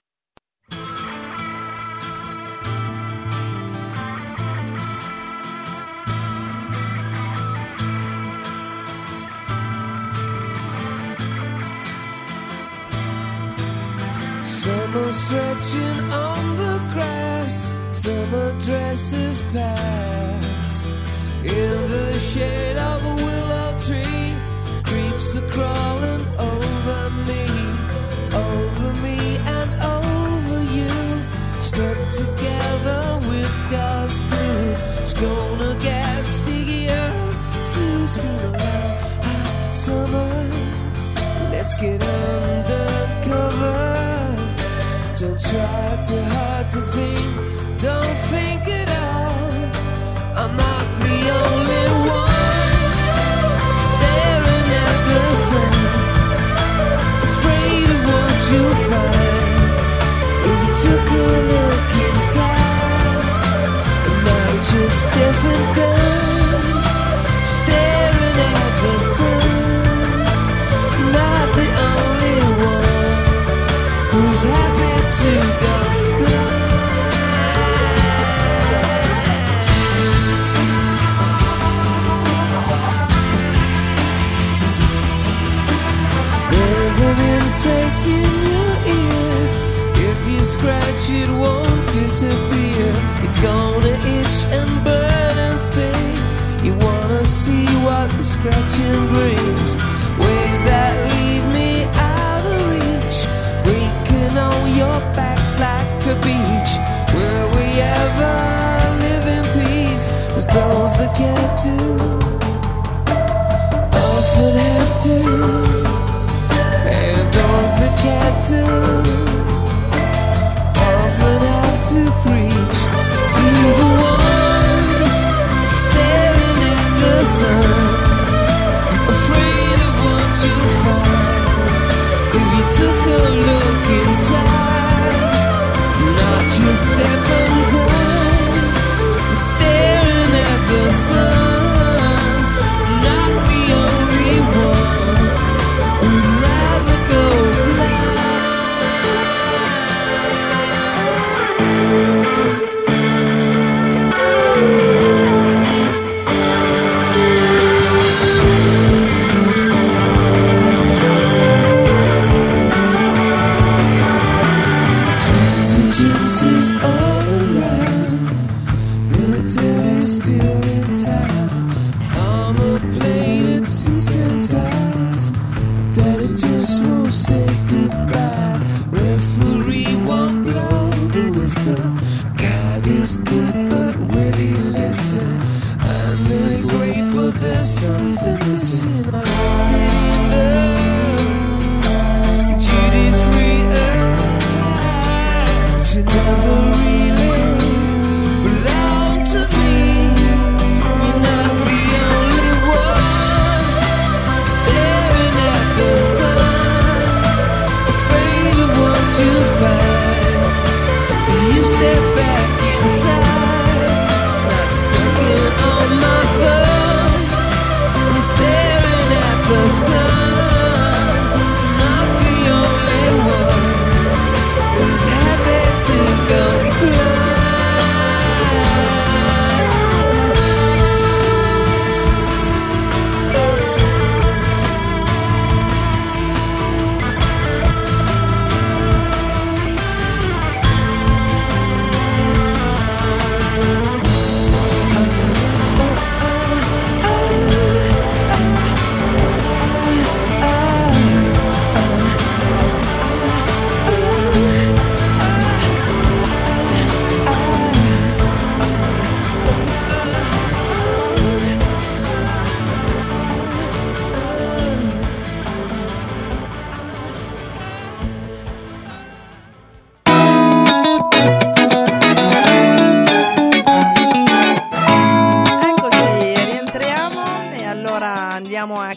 Summer stretching on the grass, summer dresses pass. In the shade of a willow tree, creeps are crawling over me, over me and over you. Stuck together with God's glue, it's gonna get stickier to spin around. Hot summer, let's get undercover. Don't try too hard to think, don't think at all. I'm not the only one staring at the sun, afraid of what you'll find if you took a look inside. And now you're just deaf and dumb, staring at the sun. Not the only one who's happy to go blind. There's an insect in your ear, if you scratch it won't disappear. It's gonna itch and burn and sting. You wanna see what the scratching brings, waves that leave me out of reach, breaking on your back like a beach. Will we ever live in peace? 'Cause those that can't do often have to, and those that can't do often have to preach to the ones staring at the sun, afraid of what you'll find if you took a look inside. Not just step and down, staring at the sun. Not the only one who'd rather go blind.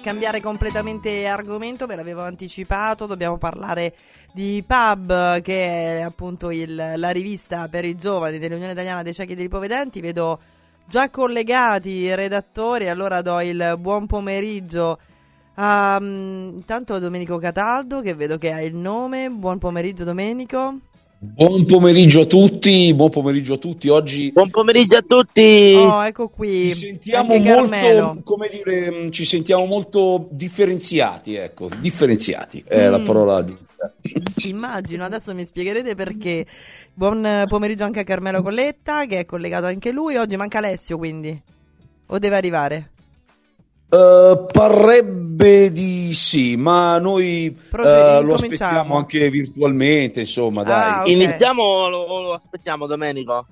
cambiare completamente argomento, ve l'avevo anticipato, dobbiamo parlare di Pub, che è appunto il, la rivista per i giovani dell'Unione Italiana dei Ciechi e degli Ipovedenti. Vedo già collegati i redattori, allora do il buon pomeriggio a um, intanto Domenico Cataldo, che vedo che ha il nome. Buon pomeriggio Domenico. Buon pomeriggio a tutti, buon pomeriggio a tutti. Oggi Buon pomeriggio a tutti. Oh, ecco qui. ci sentiamo anche Carmelo. molto, come dire, ci sentiamo molto differenziati, ecco, differenziati è la Mm. parola giusta. Immagino, adesso mi spiegherete perché. Buon pomeriggio anche a Carmelo Colletta, che è collegato anche lui. Oggi manca Alessio, quindi. O deve arrivare? Uh, parrebbe di sì, ma noi Prosegui, uh, lo cominciamo. aspettiamo anche virtualmente, insomma, dai. Ah, ok. Iniziamo o lo, o lo aspettiamo, Domenico?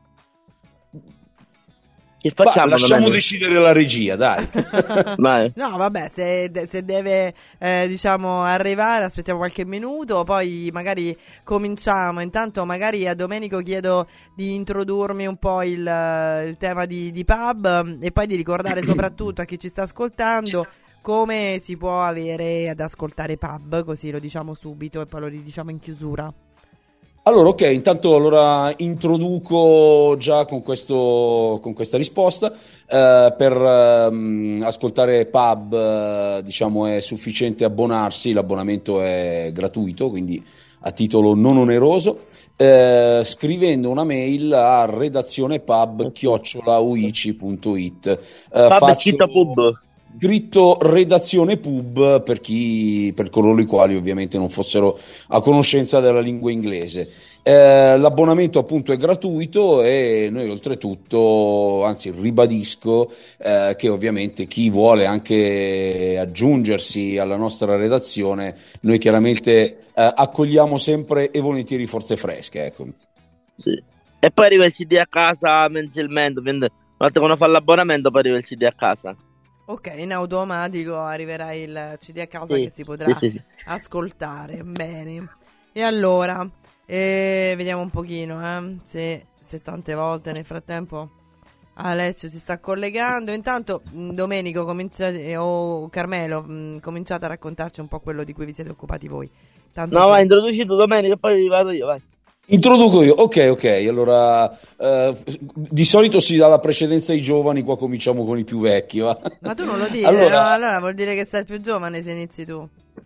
Che Ma facciamo, lasciamo Domenico? decidere la regia, dai. Vai. No, vabbè, se, se deve, eh, diciamo, arrivare, aspettiamo qualche minuto, poi magari cominciamo. Intanto magari a Domenico chiedo di introdurmi un po' il, il tema di, di Pub, e poi di ricordare soprattutto a chi ci sta ascoltando come si può avere ad ascoltare Pub, così lo diciamo subito e poi lo ridiciamo in chiusura. Allora, ok, intanto allora introduco già con questo, con questa risposta. Eh, per ehm, ascoltare Pub, eh, diciamo, è sufficiente abbonarsi, l'abbonamento è gratuito, quindi a titolo non oneroso, eh, scrivendo una mail a redazionepub chiocciola uici punto it. Eh, Pub è faccio- scritto pub. Scritto redazione pub per chi, per coloro i quali ovviamente non fossero a conoscenza della lingua inglese. Eh, l'abbonamento appunto è gratuito e noi oltretutto, anzi ribadisco, eh, che ovviamente chi vuole anche aggiungersi alla nostra redazione, noi chiaramente eh, accogliamo sempre e volentieri forze fresche, ecco. Sì. E poi arriva il C D a casa mensilmente. Quindi, una volta che uno fa l'abbonamento, poi arriva il C D a casa. Ok, in automatico arriverà il C D a casa Sì, che si potrà sì, sì, sì. ascoltare. Bene. E allora, eh, vediamo un pochino, eh, se, se tante volte nel frattempo Alessio si sta collegando. Intanto, mh, Domenico cominciate, o Carmelo, mh, cominciate a raccontarci un po' quello di cui vi siete occupati voi. Tanto No, se- vai, introduci tu, Domenico, e poi vado io, vai. Introduco io, ok, ok, allora eh, di solito si dà la precedenza ai giovani, qua cominciamo con i più vecchi, va? Ma tu non lo dici, Allora- no? Allora vuol dire che sei più giovane se inizi tu.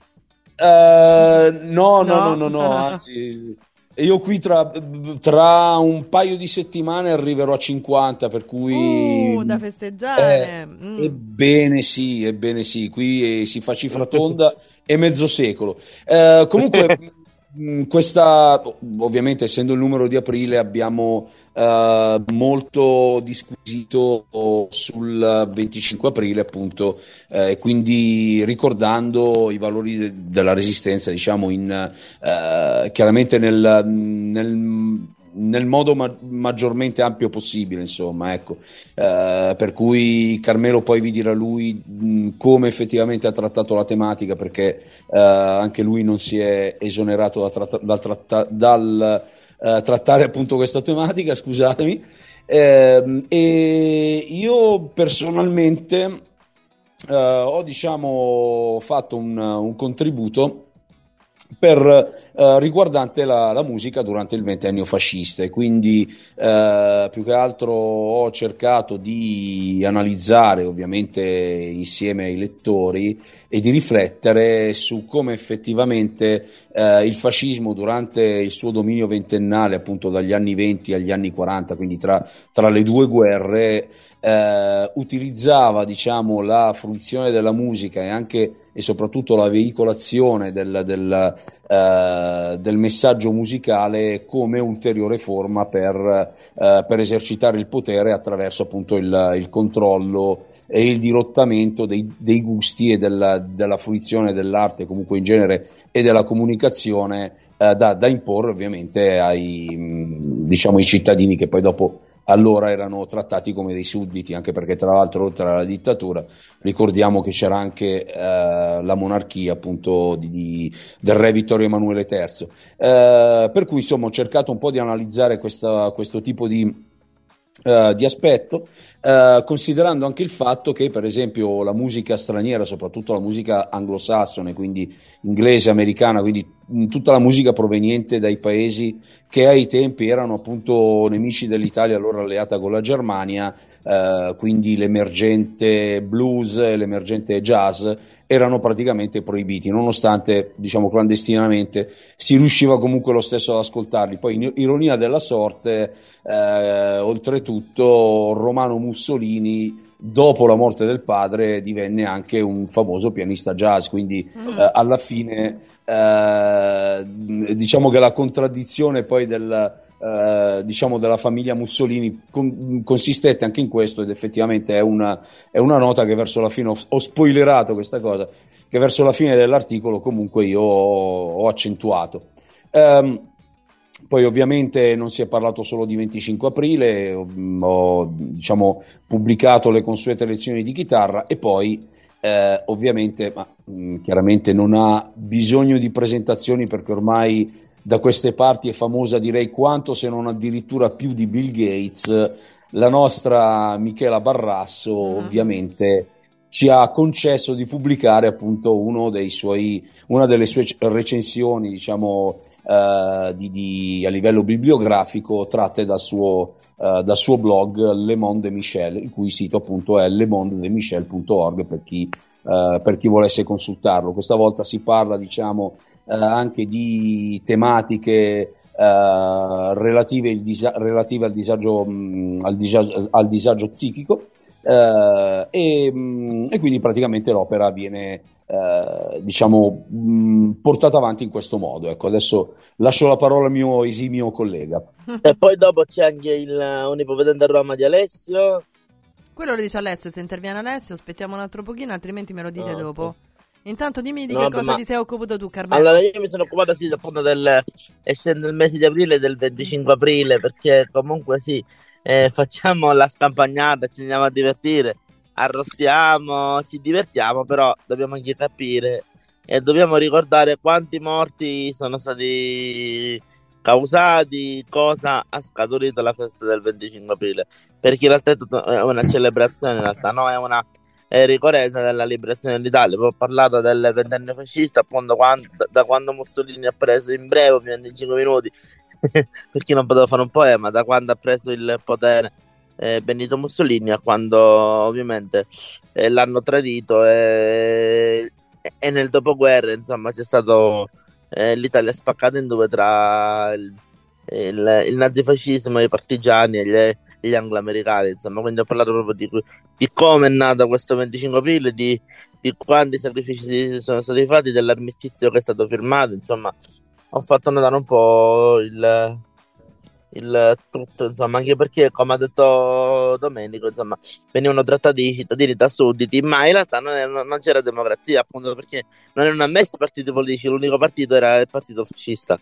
Eh, no, no, no, No? no, no, anzi, io qui tra, tra un paio di settimane arriverò a cinquanta, per cui... Uh, da festeggiare. Eh, Mm. Ebbene sì, ebbene sì, qui eh, si fa cifra tonda e mezzo secolo. Eh, comunque, mh, questa, ovviamente essendo il numero di aprile, abbiamo eh, molto disquisito sul venticinque aprile, appunto, eh, e quindi ricordando i valori de- della resistenza, diciamo, in, eh, chiaramente nel, nel nel modo ma- maggiormente ampio possibile, insomma, ecco. Eh, per cui Carmelo poi vi dirà lui mh, come effettivamente ha trattato la tematica, perché eh, anche lui non si è esonerato da tratta- dal, tratta- dal eh, trattare appunto questa tematica, scusatemi. Ehm, e io personalmente eh, ho, diciamo, fatto un, un contributo per eh, riguardante la, la musica durante il ventennio fascista, e quindi eh, più che altro ho cercato di analizzare, ovviamente insieme ai lettori, e di riflettere su come effettivamente eh, il fascismo durante il suo dominio ventennale, appunto dagli anni venti agli anni quaranta, quindi tra, tra le due guerre, eh, utilizzava, diciamo, la fruizione della musica e anche e soprattutto la veicolazione del, del, eh, del messaggio musicale come ulteriore forma per, eh, per esercitare il potere attraverso appunto il, il controllo e il dirottamento dei, dei gusti e della, della fruizione dell'arte comunque in genere e della comunicazione, eh, da, da imporre ovviamente ai, mh, diciamo, ai cittadini, che poi dopo allora erano trattati come dei sudditi, anche perché tra l'altro oltre alla dittatura ricordiamo che c'era anche eh, la monarchia, appunto, di, di, del re Vittorio Emanuele terzo. Eh, per cui insomma ho cercato un po' di analizzare questa, questo tipo di Uh, di aspetto, uh, considerando anche il fatto che, per esempio, la musica straniera, soprattutto la musica anglosassone, quindi inglese, americana, quindi tutta la musica proveniente dai paesi che ai tempi erano appunto nemici dell'Italia, allora alleata con la Germania, uh, quindi l'emergente blues e l'emergente jazz erano praticamente proibiti, nonostante, diciamo, clandestinamente si riusciva comunque lo stesso ad ascoltarli. Poi, ironia della sorte, eh, oltretutto Romano Mussolini, dopo la morte del padre, divenne anche un famoso pianista jazz, quindi Mm. eh, alla fine eh, diciamo che la contraddizione poi del Uh, diciamo della famiglia Mussolini con, consistette anche in questo, ed effettivamente è una, è una nota che verso la fine ho, ho spoilerato questa cosa, che verso la fine dell'articolo comunque io ho, ho accentuato. Um, poi ovviamente non si è parlato solo di venticinque aprile, ho, ho diciamo pubblicato le consuete lezioni di chitarra, e poi eh, ovviamente, ma mh, chiaramente non ha bisogno di presentazioni, perché ormai da queste parti è famosa, direi quanto se non addirittura più di Bill Gates, la nostra Michela Barrasso. Mm. Ovviamente ci ha concesso di pubblicare appunto uno dei suoi, una delle sue recensioni, diciamo, eh, di, di, a livello bibliografico, tratte dal suo, eh, dal suo blog Le Monde de Michel, il cui sito appunto è le monde de michel punto org, per chi, eh, per chi volesse consultarlo. Questa volta si parla, diciamo, eh, anche di tematiche eh, relative, il disa- relative al disagio, mh, al disagio, al disagio psichico. Uh, e, mh, e quindi praticamente l'opera viene uh, diciamo mh, portata avanti in questo modo. Ecco, adesso lascio la parola al mio esimio collega. E poi dopo c'è anche il, un ipovedente a Roma di Alessio. Quello lo dice Alessio, se interviene Alessio aspettiamo un altro pochino, altrimenti me lo dite No, dopo. no. Intanto dimmi di No, che beh, cosa ma- ti sei occupato tu, Carmelo. Allora, io mi sono occupato sì appunto del, essendo il mese di aprile, del venticinque aprile, perché comunque sì, eh, facciamo la scampagnata, ci andiamo a divertire, arrostiamo, ci divertiamo, però dobbiamo anche capire e dobbiamo ricordare quanti morti sono stati causati, cosa ha scaturito la festa del venticinque aprile, perché in realtà è tutta- è una celebrazione, in realtà no, è una eh, ricorrenza della liberazione d'Italia. Poi ho parlato del ventennio fascista, appunto, quando- da quando Mussolini ha preso in breve, ovviamente in cinque minuti, perché non potevo fare un poema, da quando ha preso il potere eh, Benito Mussolini a quando ovviamente eh, l'hanno tradito, e, e nel dopoguerra insomma c'è stato eh, l'Italia spaccata in due tra il, il, il nazifascismo, i partigiani e gli, gli anglo-americani, insomma. Quindi ho parlato proprio di, di come è nato questo venticinque aprile, di, di quanti sacrifici sono stati fatti, dell'armistizio che è stato firmato, insomma. Ho fatto notare un po' il, il tutto, insomma, anche perché, come ha detto Domenico, insomma, venivano trattati i cittadini da sudditi, ma in realtà non, è- non c'era democrazia, appunto, perché non erano ammessi i partiti politici, l'unico partito era il partito fascista.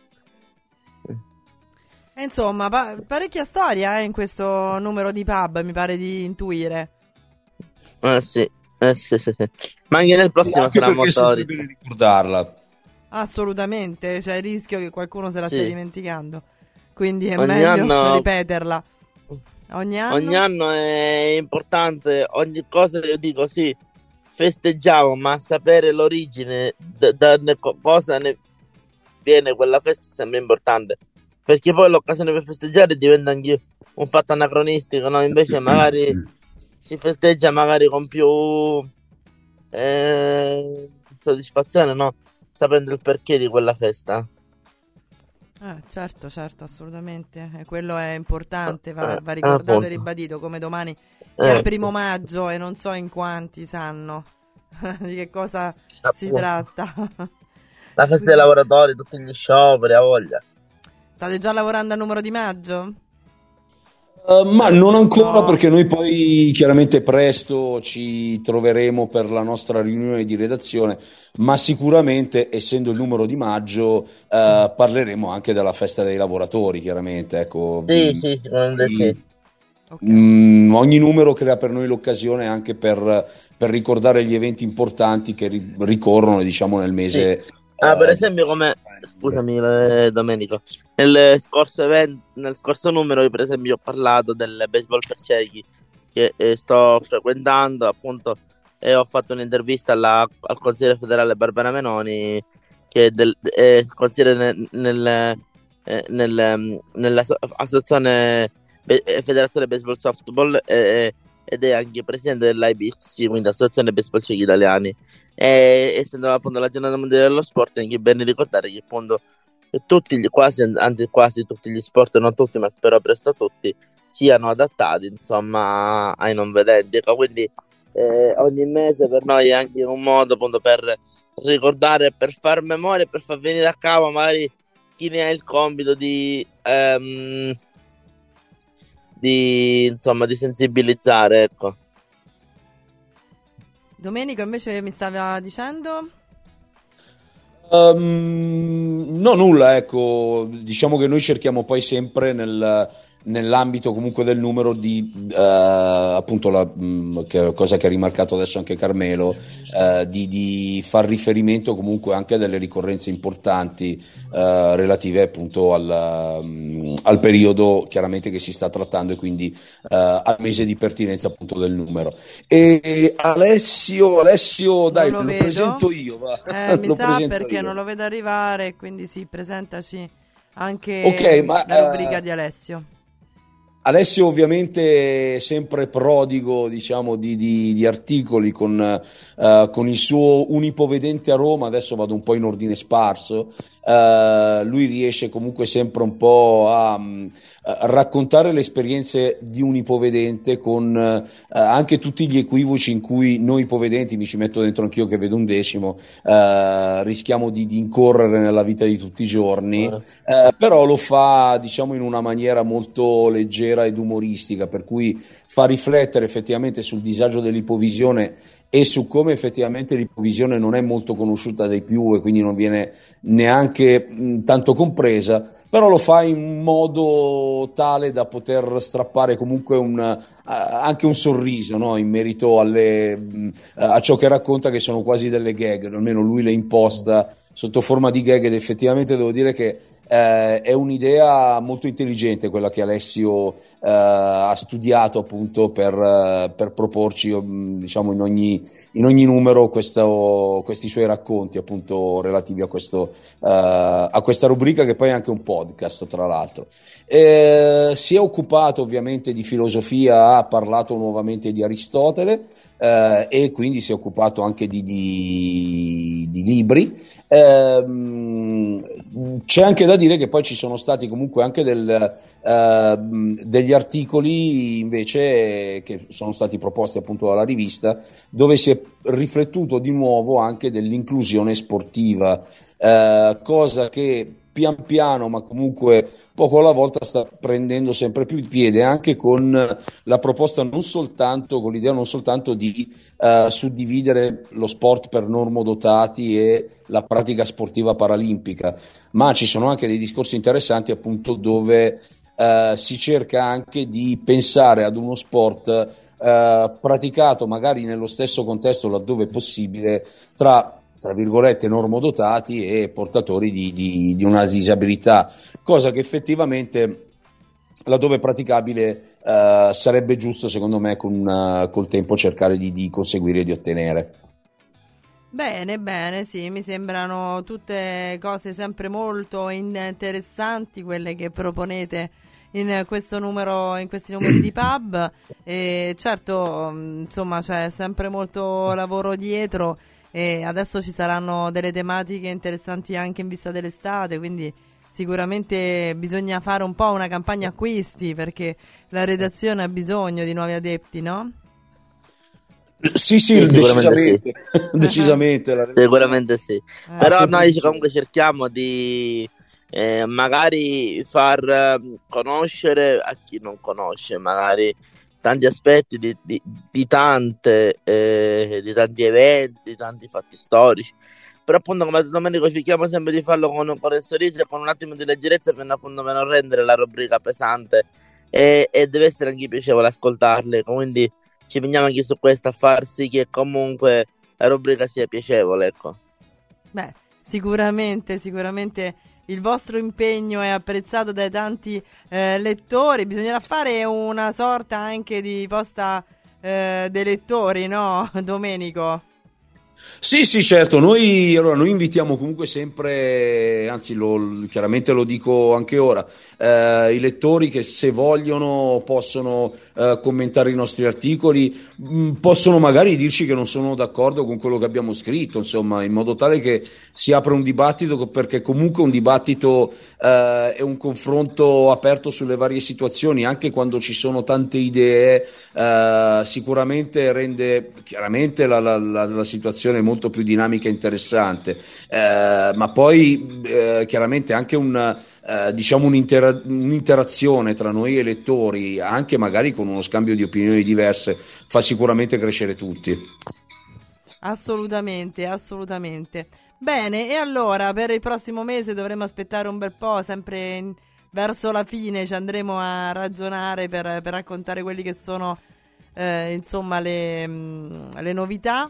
E insomma, pa- parecchia storia eh, in questo numero di pub, mi pare di intuire. Eh sì, eh sì, sì, sì. Ma anche nel prossimo Anche sarà perché è molto sempre ri- bene ricordarla. Assolutamente, c'è il rischio che qualcuno se la Sì. stia dimenticando. Quindi è Ogni meglio anno- ripeterla. Ogni anno? Ogni anno è importante, ogni cosa io dico sì, festeggiamo, ma sapere l'origine, da, da ne- co- cosa ne viene quella festa sembra importante, perché poi l'occasione per festeggiare diventa anche un fatto anacronistico, no? Invece magari si festeggia magari con più eh, soddisfazione, no? Sapendo il perché di quella festa. Eh, certo, certo, assolutamente. E quello è importante, va, Eh, va ricordato appunto. e ribadito, come domani è Eh, il primo sì. maggio e non so in quanti sanno di che cosa si Appunto. tratta. La festa dei lavoratori, tutti gli scioperi, a voglia. State già lavorando al numero di maggio? Uh, ma non ancora, No. perché noi poi chiaramente presto ci troveremo per la nostra riunione di redazione, ma sicuramente, essendo il numero di maggio, uh, parleremo anche della festa dei lavoratori, chiaramente. Ecco, Sì, Mm, sì, sicuramente quindi, sì. Ok. mm, ogni numero crea per noi l'occasione anche per, per ricordare gli eventi importanti che ri- ricorrono, diciamo, nel mese, Ah, per eh, esempio come, scusami eh, Domenico, nel scorso evento, nel scorso numero io per esempio ho parlato del baseball per ciechi che eh, sto frequentando appunto e ho fatto un'intervista alla- al consigliere federale Barbara Menoni che è del, è consigliere nel, nel, eh, nel, ehm, nell'associazione Be- eh, Federazione Baseball Softball eh, ed è anche presidente dell'I B X C, quindi Associazione Baseball Ciechi Italiani. E essendo appunto la giornata mondiale dello sport, è anche bene ricordare che appunto tutti gli, quasi, anzi quasi tutti gli sport, non tutti, ma spero presto tutti, siano adattati insomma ai non vedenti. Ecco, quindi eh, ogni mese per noi è anche un modo appunto per ricordare, per far memoria, per far venire a capo magari chi ne ha il compito di, ehm, di insomma di sensibilizzare, ecco. Domenico invece mi stava dicendo? Ehm, no, nulla, ecco, diciamo che noi cerchiamo poi sempre nel- nell'ambito comunque del numero di, eh, appunto, la, mh, che, cosa che ha rimarcato adesso anche Carmelo, eh, di, di far riferimento comunque anche a delle ricorrenze importanti, eh, relative appunto al, mh, al periodo chiaramente che si sta trattando e quindi eh, al mese di pertinenza appunto del numero. E Alessio, Alessio, Non dai, lo lo vedo. presento io, va. Eh, mi Lo sa presento perché io. non lo vedo arrivare, quindi sì, presentaci anche Ok, ma la rubrica eh, di Alessio. Alessio ovviamente è sempre prodigo, diciamo, di, di- di articoli con, eh, con il suo unipovedente a Roma, adesso vado un po' in ordine sparso. Eh, lui riesce comunque sempre un po' a, mh, a raccontare le esperienze di un ipovedente con eh, anche tutti gli equivoci in cui noi ipovedenti, mi ci metto dentro anch'io che vedo un decimo, eh, rischiamo di, di incorrere nella vita di tutti i giorni. Eh, Eh, però lo fa, diciamo, in una maniera molto leggera ed umoristica, per cui fa riflettere effettivamente sul disagio dell'ipovisione e su come effettivamente l'ipovisione non è molto conosciuta dai più e quindi non viene neanche mh, tanto compresa, però lo fa in modo tale da poter strappare comunque un, eh, anche un sorriso, no? In merito alle, mh, a ciò che racconta, che sono quasi delle gag, almeno lui le imposta sotto forma di gag, ed effettivamente devo dire che eh, è un'idea molto intelligente quella che Alessio eh, ha studiato appunto per, eh, per proporci, mh, diciamo, in ogni, in ogni numero questo- questi suoi racconti appunto relativi a, questo, eh, a questa rubrica, che poi è anche un podcast tra l'altro. Eh, si è occupato ovviamente di filosofia, ha parlato nuovamente di Aristotele, eh, e quindi si è occupato anche di, di- di libri. Ehm, c'è anche da dire che poi ci sono stati comunque anche del, ehm, degli articoli invece che sono stati proposti appunto dalla rivista, dove si è riflettuto di nuovo anche dell'inclusione sportiva, eh, cosa che pian piano, ma comunque poco alla volta, sta prendendo sempre più piede, anche con la proposta non soltanto, con l'idea non soltanto di eh, suddividere lo sport per normodotati e la pratica sportiva paralimpica, ma ci sono anche dei discorsi interessanti appunto dove eh, si cerca anche di pensare ad uno sport eh, praticato magari nello stesso contesto, laddove possibile, tra tra virgolette normodotati e portatori di, di, di una disabilità, cosa che effettivamente, laddove praticabile, eh, sarebbe giusto secondo me con, eh, col tempo cercare di, di conseguire e di ottenere. Bene, bene, sì, mi sembrano tutte cose sempre molto interessanti quelle che proponete in questo numero, in questi numeri di pub. E certo, mh, insomma, c'è sempre molto lavoro dietro e adesso ci saranno delle tematiche interessanti anche in vista dell'estate, quindi sicuramente bisogna fare un po' una campagna acquisti, perché la redazione ha bisogno di nuovi adepti, no? Sì, sì, sì, sicuramente sì. decisamente, decisamente. La redazione Sicuramente sì. Eh, Però sempre noi bisogno. comunque cerchiamo di eh, magari far eh, conoscere a chi non conosce magari tanti aspetti di, di, di tante eh, di tanti eventi, di tanti fatti storici. Però appunto, come Domenico, cerchiamo sempre di farlo con, con il sorriso e con un attimo di leggerezza, per appunto per non rendere la rubrica pesante, e, e deve essere anche piacevole ascoltarle, quindi ci impegniamo anche su questo, a far sì che comunque la rubrica sia piacevole, ecco. Beh, sicuramente, sicuramente il vostro impegno è apprezzato dai tanti eh, lettori. Bisognerà fare una sorta anche di posta eh, dei lettori, no, Domenico? Sì, sì, certo, noi, allora, noi invitiamo comunque sempre, anzi lo, chiaramente lo dico anche ora, eh, i lettori che se vogliono possono eh, commentare i nostri articoli, mh, possono magari dirci che non sono d'accordo con quello che abbiamo scritto, insomma, in modo tale che si apra un dibattito, perché comunque un dibattito eh, è un confronto aperto sulle varie situazioni, anche quando ci sono tante idee, eh, sicuramente rende chiaramente la, la, la, la situazione molto più dinamica e interessante, eh, ma poi eh, chiaramente anche un, eh, diciamo un'intera- un'interazione tra noi e i lettori, anche magari con uno scambio di opinioni diverse, fa sicuramente crescere tutti. Assolutamente, assolutamente. Bene, e allora per il prossimo mese dovremo aspettare un bel po', sempre in- verso la fine ci andremo a ragionare per, per raccontare quelli che sono eh, insomma le, mh, le novità.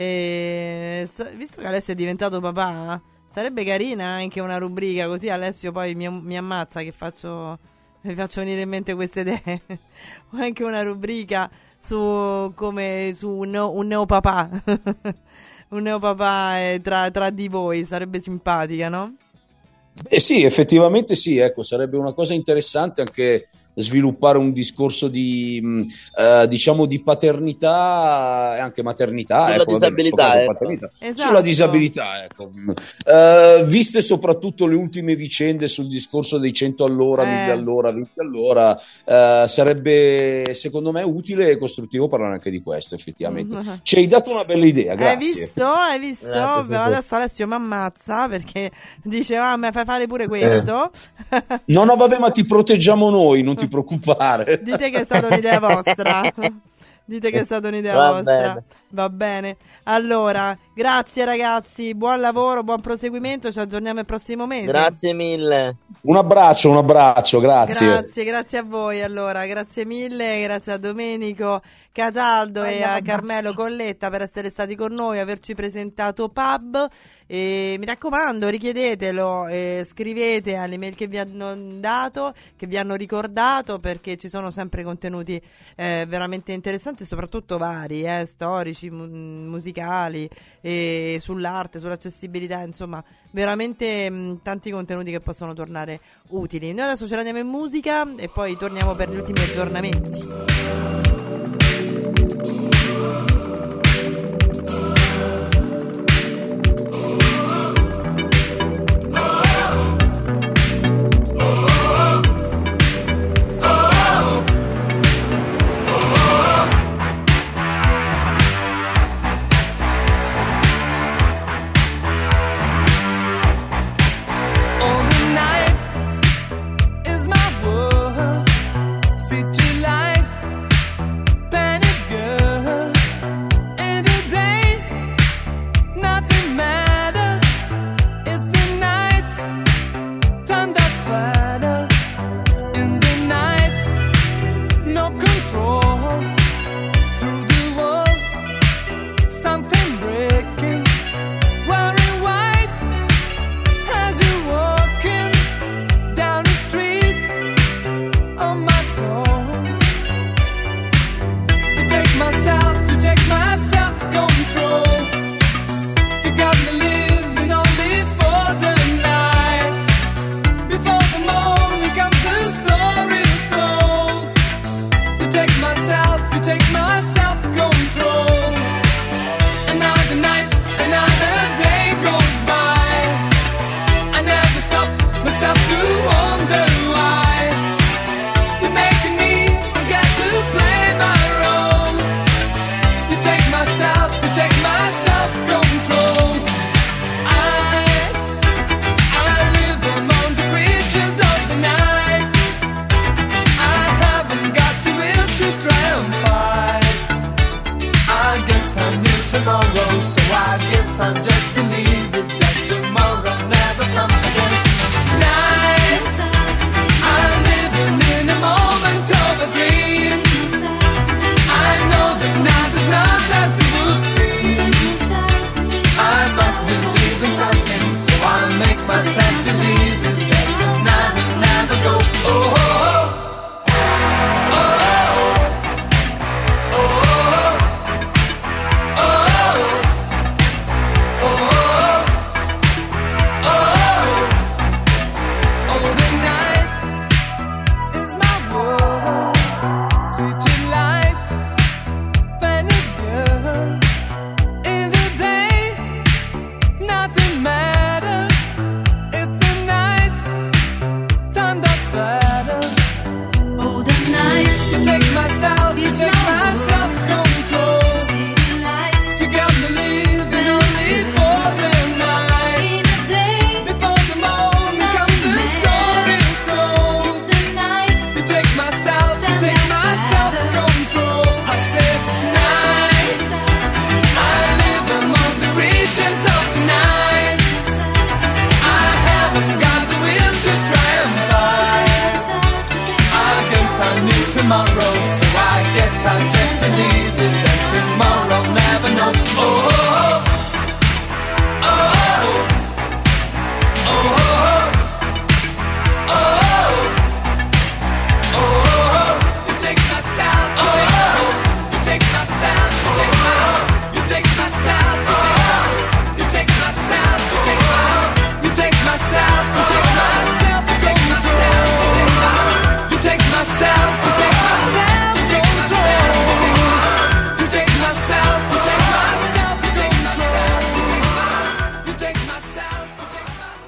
E so- visto che Alessio è diventato papà, sarebbe carina anche una rubrica, così Alessio poi mi, mi ammazza che faccio, mi faccio venire in mente queste idee. O anche una rubrica su come su un, neo, un neopapà. Un neopapà eh, tra, tra di voi, sarebbe simpatica, no? Eh sì, effettivamente sì, ecco, sarebbe una cosa interessante anche sviluppare un discorso di mh, eh, diciamo di paternità e anche maternità, Sulla ecco, vabbè, nel suo disabilità, caso ecco. paternità, Esatto. sulla disabilità, ecco. Eh, viste soprattutto le ultime vicende sul discorso dei cento all'ora, Eh. mille all'ora, venti all'ora, eh, sarebbe secondo me utile e costruttivo parlare anche di questo, effettivamente. Mhm. Ci hai dato una bella idea, Hai grazie. visto? Hai visto? Grazie, Beh, sì, sì. adesso Alessio mi ammazza perché dice ah, mi fai fare pure questo. No, no, vabbè, ma ti proteggiamo noi, non ti preoccupare. Dite che è stata un'idea vostra. Dite che è stata un'idea Va vostra. bene. Va bene. Allora, grazie ragazzi, buon lavoro, buon proseguimento, ci aggiorniamo il prossimo mese. Grazie mille. Un abbraccio, un abbraccio, grazie. Grazie, grazie a voi allora, grazie mille, grazie a Domenico Cataldo e a Carmelo Colletta per essere stati con noi, averci presentato Pub. E mi raccomando, richiedetelo, eh, scrivete alle mail che vi hanno dato, che vi hanno ricordato, perché ci sono sempre contenuti eh, veramente interessanti, soprattutto vari, eh, storici, mu- musicali, e sull'arte, sull'accessibilità, insomma veramente mh, tanti contenuti che possono tornare utili. Noi adesso ce l'andiamo in musica e poi torniamo per gli ultimi aggiornamenti. All the night is my world. City life tomorrow, so I guess I'll just believe it that tomorrow never knows. Oh, oh, oh, oh, oh, oh, oh, oh, you take my sound, you take my, you take my sound, you take my, you take my sound, you take my, you take my sound, you take my, you take my sound, you take myself, you take my sound, you take my, you take myself, you take myself, you take myself, you take my, you take myself, you take myself, you take myself, you take my, you take myself, you take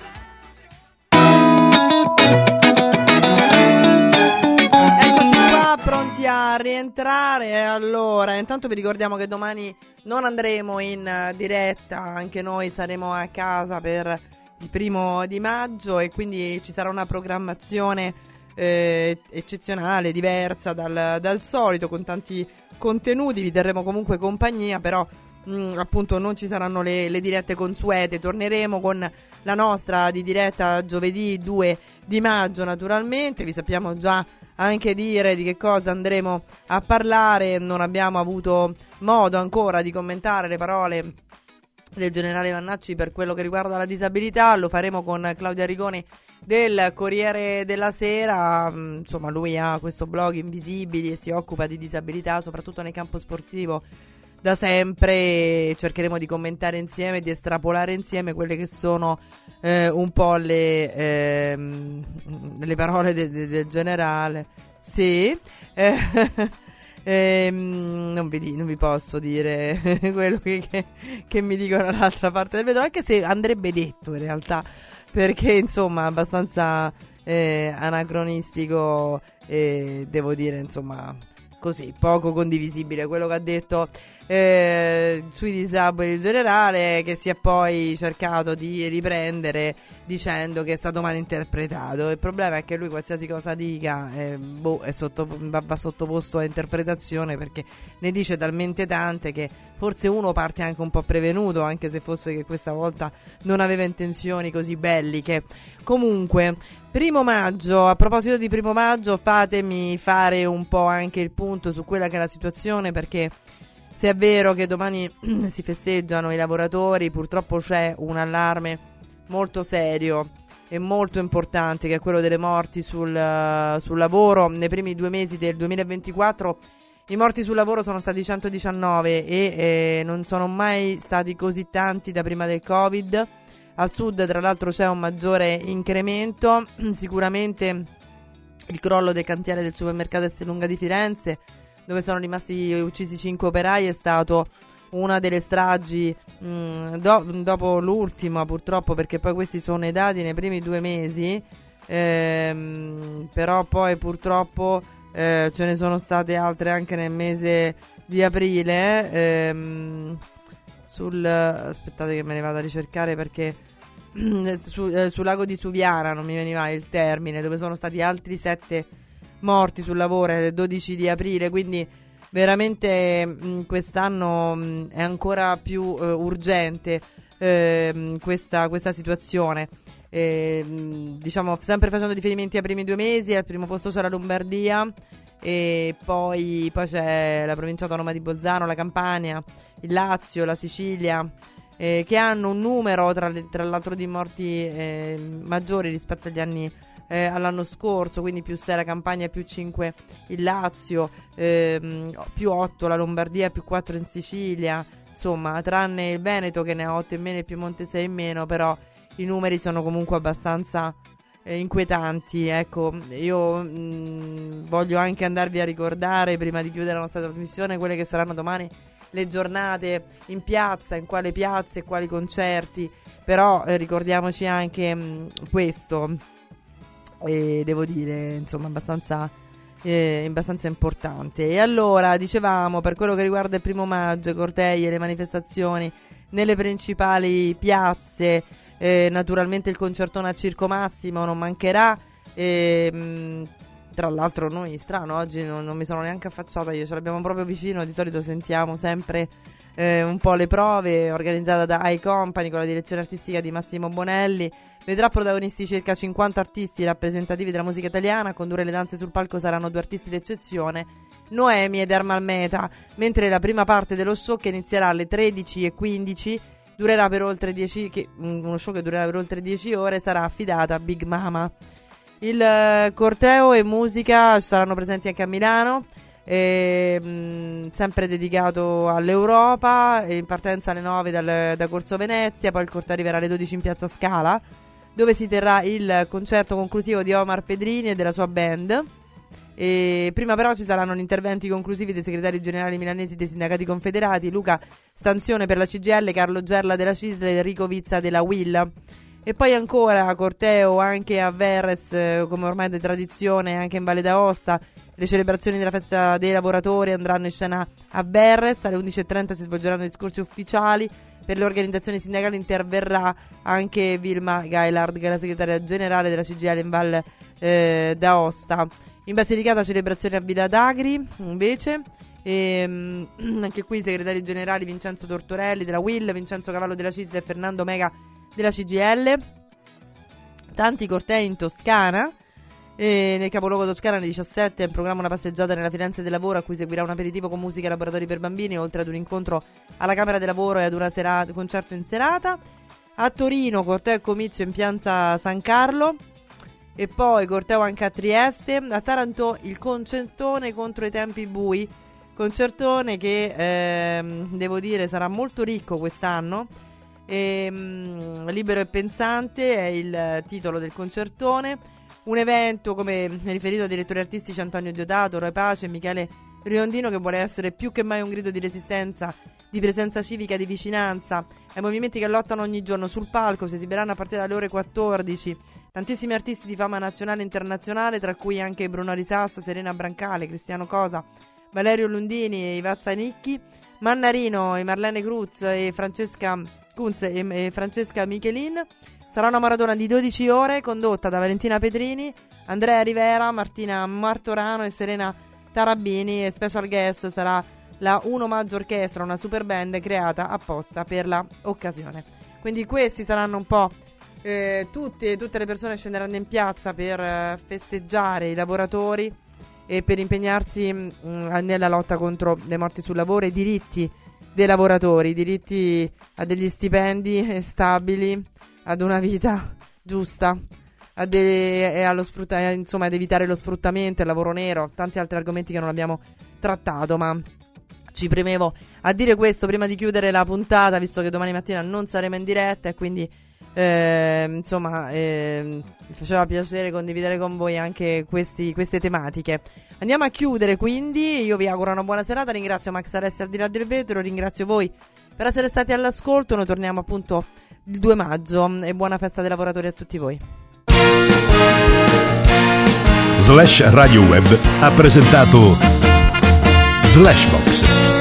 myself. Eccoci qua, pronti a rientrare. Allora, intanto vi ricordiamo che domani non andremo in eh, diretta, anche noi saremo a casa per il primo di maggio e quindi ci sarà una programmazione eh, eccezionale, diversa dal, dal solito, con tanti contenuti. Vi terremo comunque compagnia, però mh, appunto non ci saranno le, le dirette consuete. Torneremo con la nostra di diretta giovedì due di maggio, naturalmente. Vi sappiamo già anche dire di che cosa andremo a parlare. Non abbiamo avuto modo ancora di commentare le parole del generale Vannacci per quello che riguarda la disabilità. Lo faremo con Claudia Rigoni del Corriere della Sera. Mm, insomma, lui ha questo blog Invisibili e si occupa di disabilità soprattutto nel campo sportivo da sempre. Cercheremo di commentare insieme, di estrapolare insieme quelle che sono eh, un po' le, ehm, le parole de- de- del generale. Sì, eh, ehm, non, vi di- non vi posso dire quello che, che, che mi dicono dall'altra parte del vetro, anche se andrebbe detto in realtà, perché insomma è abbastanza eh, anacronistico e devo dire insomma così poco condivisibile quello che ha detto eh, sui disabili in generale, che si è poi cercato di riprendere dicendo che è stato mal interpretato. Il problema è che lui qualsiasi cosa dica eh, boh, è sotto, va, va sottoposto a interpretazione, perché ne dice talmente tante che forse uno parte anche un po' prevenuto, anche se fosse che questa volta non aveva intenzioni così belliche. Comunque, primo maggio, a proposito di primo maggio, fatemi fare un po' anche il punto su quella che è la situazione, perché se è vero che domani si festeggiano i lavoratori, purtroppo c'è un allarme molto serio e molto importante, che è quello delle morti sul, uh, sul lavoro. Nei primi due mesi del duemilaventiquattro i morti sul lavoro sono stati centodiciannove e eh, non sono mai stati così tanti da prima del Covid. Al sud tra l'altro c'è un maggiore incremento. Sicuramente il crollo del cantiere del supermercato Esselunga di Firenze, dove sono rimasti uccisi cinque operai, è stato una delle stragi mh, do- dopo l'ultima, purtroppo, perché poi questi sono i dati nei primi due mesi, ehm, però poi purtroppo eh, ce ne sono state altre anche nel mese di aprile. ehm, sul aspettate che me ne vado a ricercare, perché su, eh, sul lago di Suviana non mi veniva il termine, dove sono stati altri sette morti sul lavoro il dodici di aprile, quindi veramente mh, quest'anno mh, è ancora più eh, urgente eh, questa, questa situazione. E, mh, diciamo, sempre facendo riferimenti ai primi due mesi, al primo posto c'è la Lombardia e poi, poi c'è la provincia autonoma di Bolzano, la Campania, il Lazio, la Sicilia, eh, che hanno un numero tra, le, tra l'altro di morti eh, maggiori rispetto agli anni Eh, all'anno scorso, quindi più sei la Campania, più cinque il Lazio, ehm, più otto la Lombardia, più quattro in Sicilia, insomma, tranne il Veneto che ne ha otto in meno e il Piemonte sei in meno, però i numeri sono comunque abbastanza eh, inquietanti. Ecco, io mh, voglio anche andarvi a ricordare, prima di chiudere la nostra trasmissione, quelle che saranno domani le giornate in piazza, in quale piazze e quali concerti, però eh, ricordiamoci anche mh, questo. E devo dire insomma abbastanza, eh, abbastanza importante. E allora dicevamo, per quello che riguarda il primo maggio, i cortei e le manifestazioni nelle principali piazze, eh, naturalmente il concertone a Circo Massimo non mancherà. E, mh, tra l'altro noi, strano, oggi non, non mi sono neanche affacciata io, ce l'abbiamo proprio vicino. Di solito sentiamo sempre eh, un po' le prove organizzate da iCompany con la direzione artistica di Massimo Bonelli, vedrà protagonisti circa cinquanta artisti rappresentativi della musica italiana. A condurre le danze sul palco saranno due artisti d'eccezione, Noemi ed Ermal Meta, mentre la prima parte dello show, che inizierà alle tredici e quindici, durerà per oltre dieci, che, uno show che durerà per oltre dieci ore, sarà affidata a Big Mama. Il eh, corteo e musica saranno presenti anche a Milano, e, mh, sempre dedicato all'Europa, in partenza alle nove dal, da Corso Venezia. Poi il corteo arriverà alle dodici in Piazza Scala, dove si terrà il concerto conclusivo di Omar Pedrini e della sua band. E prima però ci saranno gli interventi conclusivi dei segretari generali milanesi dei sindacati confederati, Luca Stanzione per la C G I L, Carlo Gerla della Cisl e Enrico Vizza della U I L. E poi ancora corteo anche a Verres, eh, come ormai di tradizione, anche in Valle d'Aosta. Le celebrazioni della festa dei lavoratori andranno in scena a Verres. Alle undici e trenta si svolgeranno discorsi ufficiali. Per le organizzazioni sindacali interverrà anche Vilma Gailard, che è la segretaria generale della C G I L in Valle eh, d'Aosta. In Basilicata celebrazioni a Villa d'Agri invece. E, um, anche qui i segretari generali Vincenzo Tortorelli della U I L, Vincenzo Cavallo della Cisl e Fernando Mega della C G I L. Tanti cortei in Toscana. E nel capoluogo toscano alle diciassette è in programma una passeggiata nella Firenze del Lavoro, a cui seguirà un aperitivo con musica e laboratori per bambini, oltre ad un incontro alla Camera del Lavoro e ad un serata, concerto in serata. A Torino corteo e comizio in Piazza San Carlo. E poi corteo anche a Trieste. A Taranto il concertone contro i tempi bui, concertone che ehm, devo dire sarà molto ricco quest'anno. E, mh, Libero e Pensante è il titolo del concertone. Un evento, come riferito ai direttori artistici Antonio Diodato, Roy Pace e Michele Riondino, che vuole essere più che mai un grido di resistenza, di presenza civica, di vicinanza ai movimenti che lottano ogni giorno. Sul palco si esibiranno a partire dalle ore quattordici tantissimi artisti di fama nazionale e internazionale, tra cui anche Bruno Risas, Serena Brancale, Cristiano Cosa, Valerio Lundini e Ivazza Nicchi, Mannarino e Marlene Cruz e Francesca Kunz e, e Francesca Michelin. Sarà una maratona di dodici ore condotta da Valentina Pedrini, Andrea Rivera, Martina Martorano e Serena Tarabini, e special guest sarà la Uno Maggio Orchestra, una super band creata apposta per la occasione. Quindi questi saranno un po' eh, tutti, tutte le persone scenderanno in piazza per eh, festeggiare i lavoratori e per impegnarsi mh, nella lotta contro le morti sul lavoro e i diritti dei lavoratori, i diritti a degli stipendi stabili, ad una vita giusta, a de- e allo sfrutta- insomma ad evitare lo sfruttamento, il lavoro nero, tanti altri argomenti che non abbiamo trattato, ma ci premevo a dire questo prima di chiudere la puntata, visto che domani mattina non saremo in diretta e quindi eh, insomma eh, mi faceva piacere condividere con voi anche questi, queste tematiche. Andiamo a chiudere, quindi io vi auguro una buona serata, ringrazio Max Alessi al di là del vetro, ringrazio voi per essere stati all'ascolto. Noi torniamo appunto il due maggio e buona festa dei lavoratori a tutti voi. Slash Radio Web ha presentato Slashbox,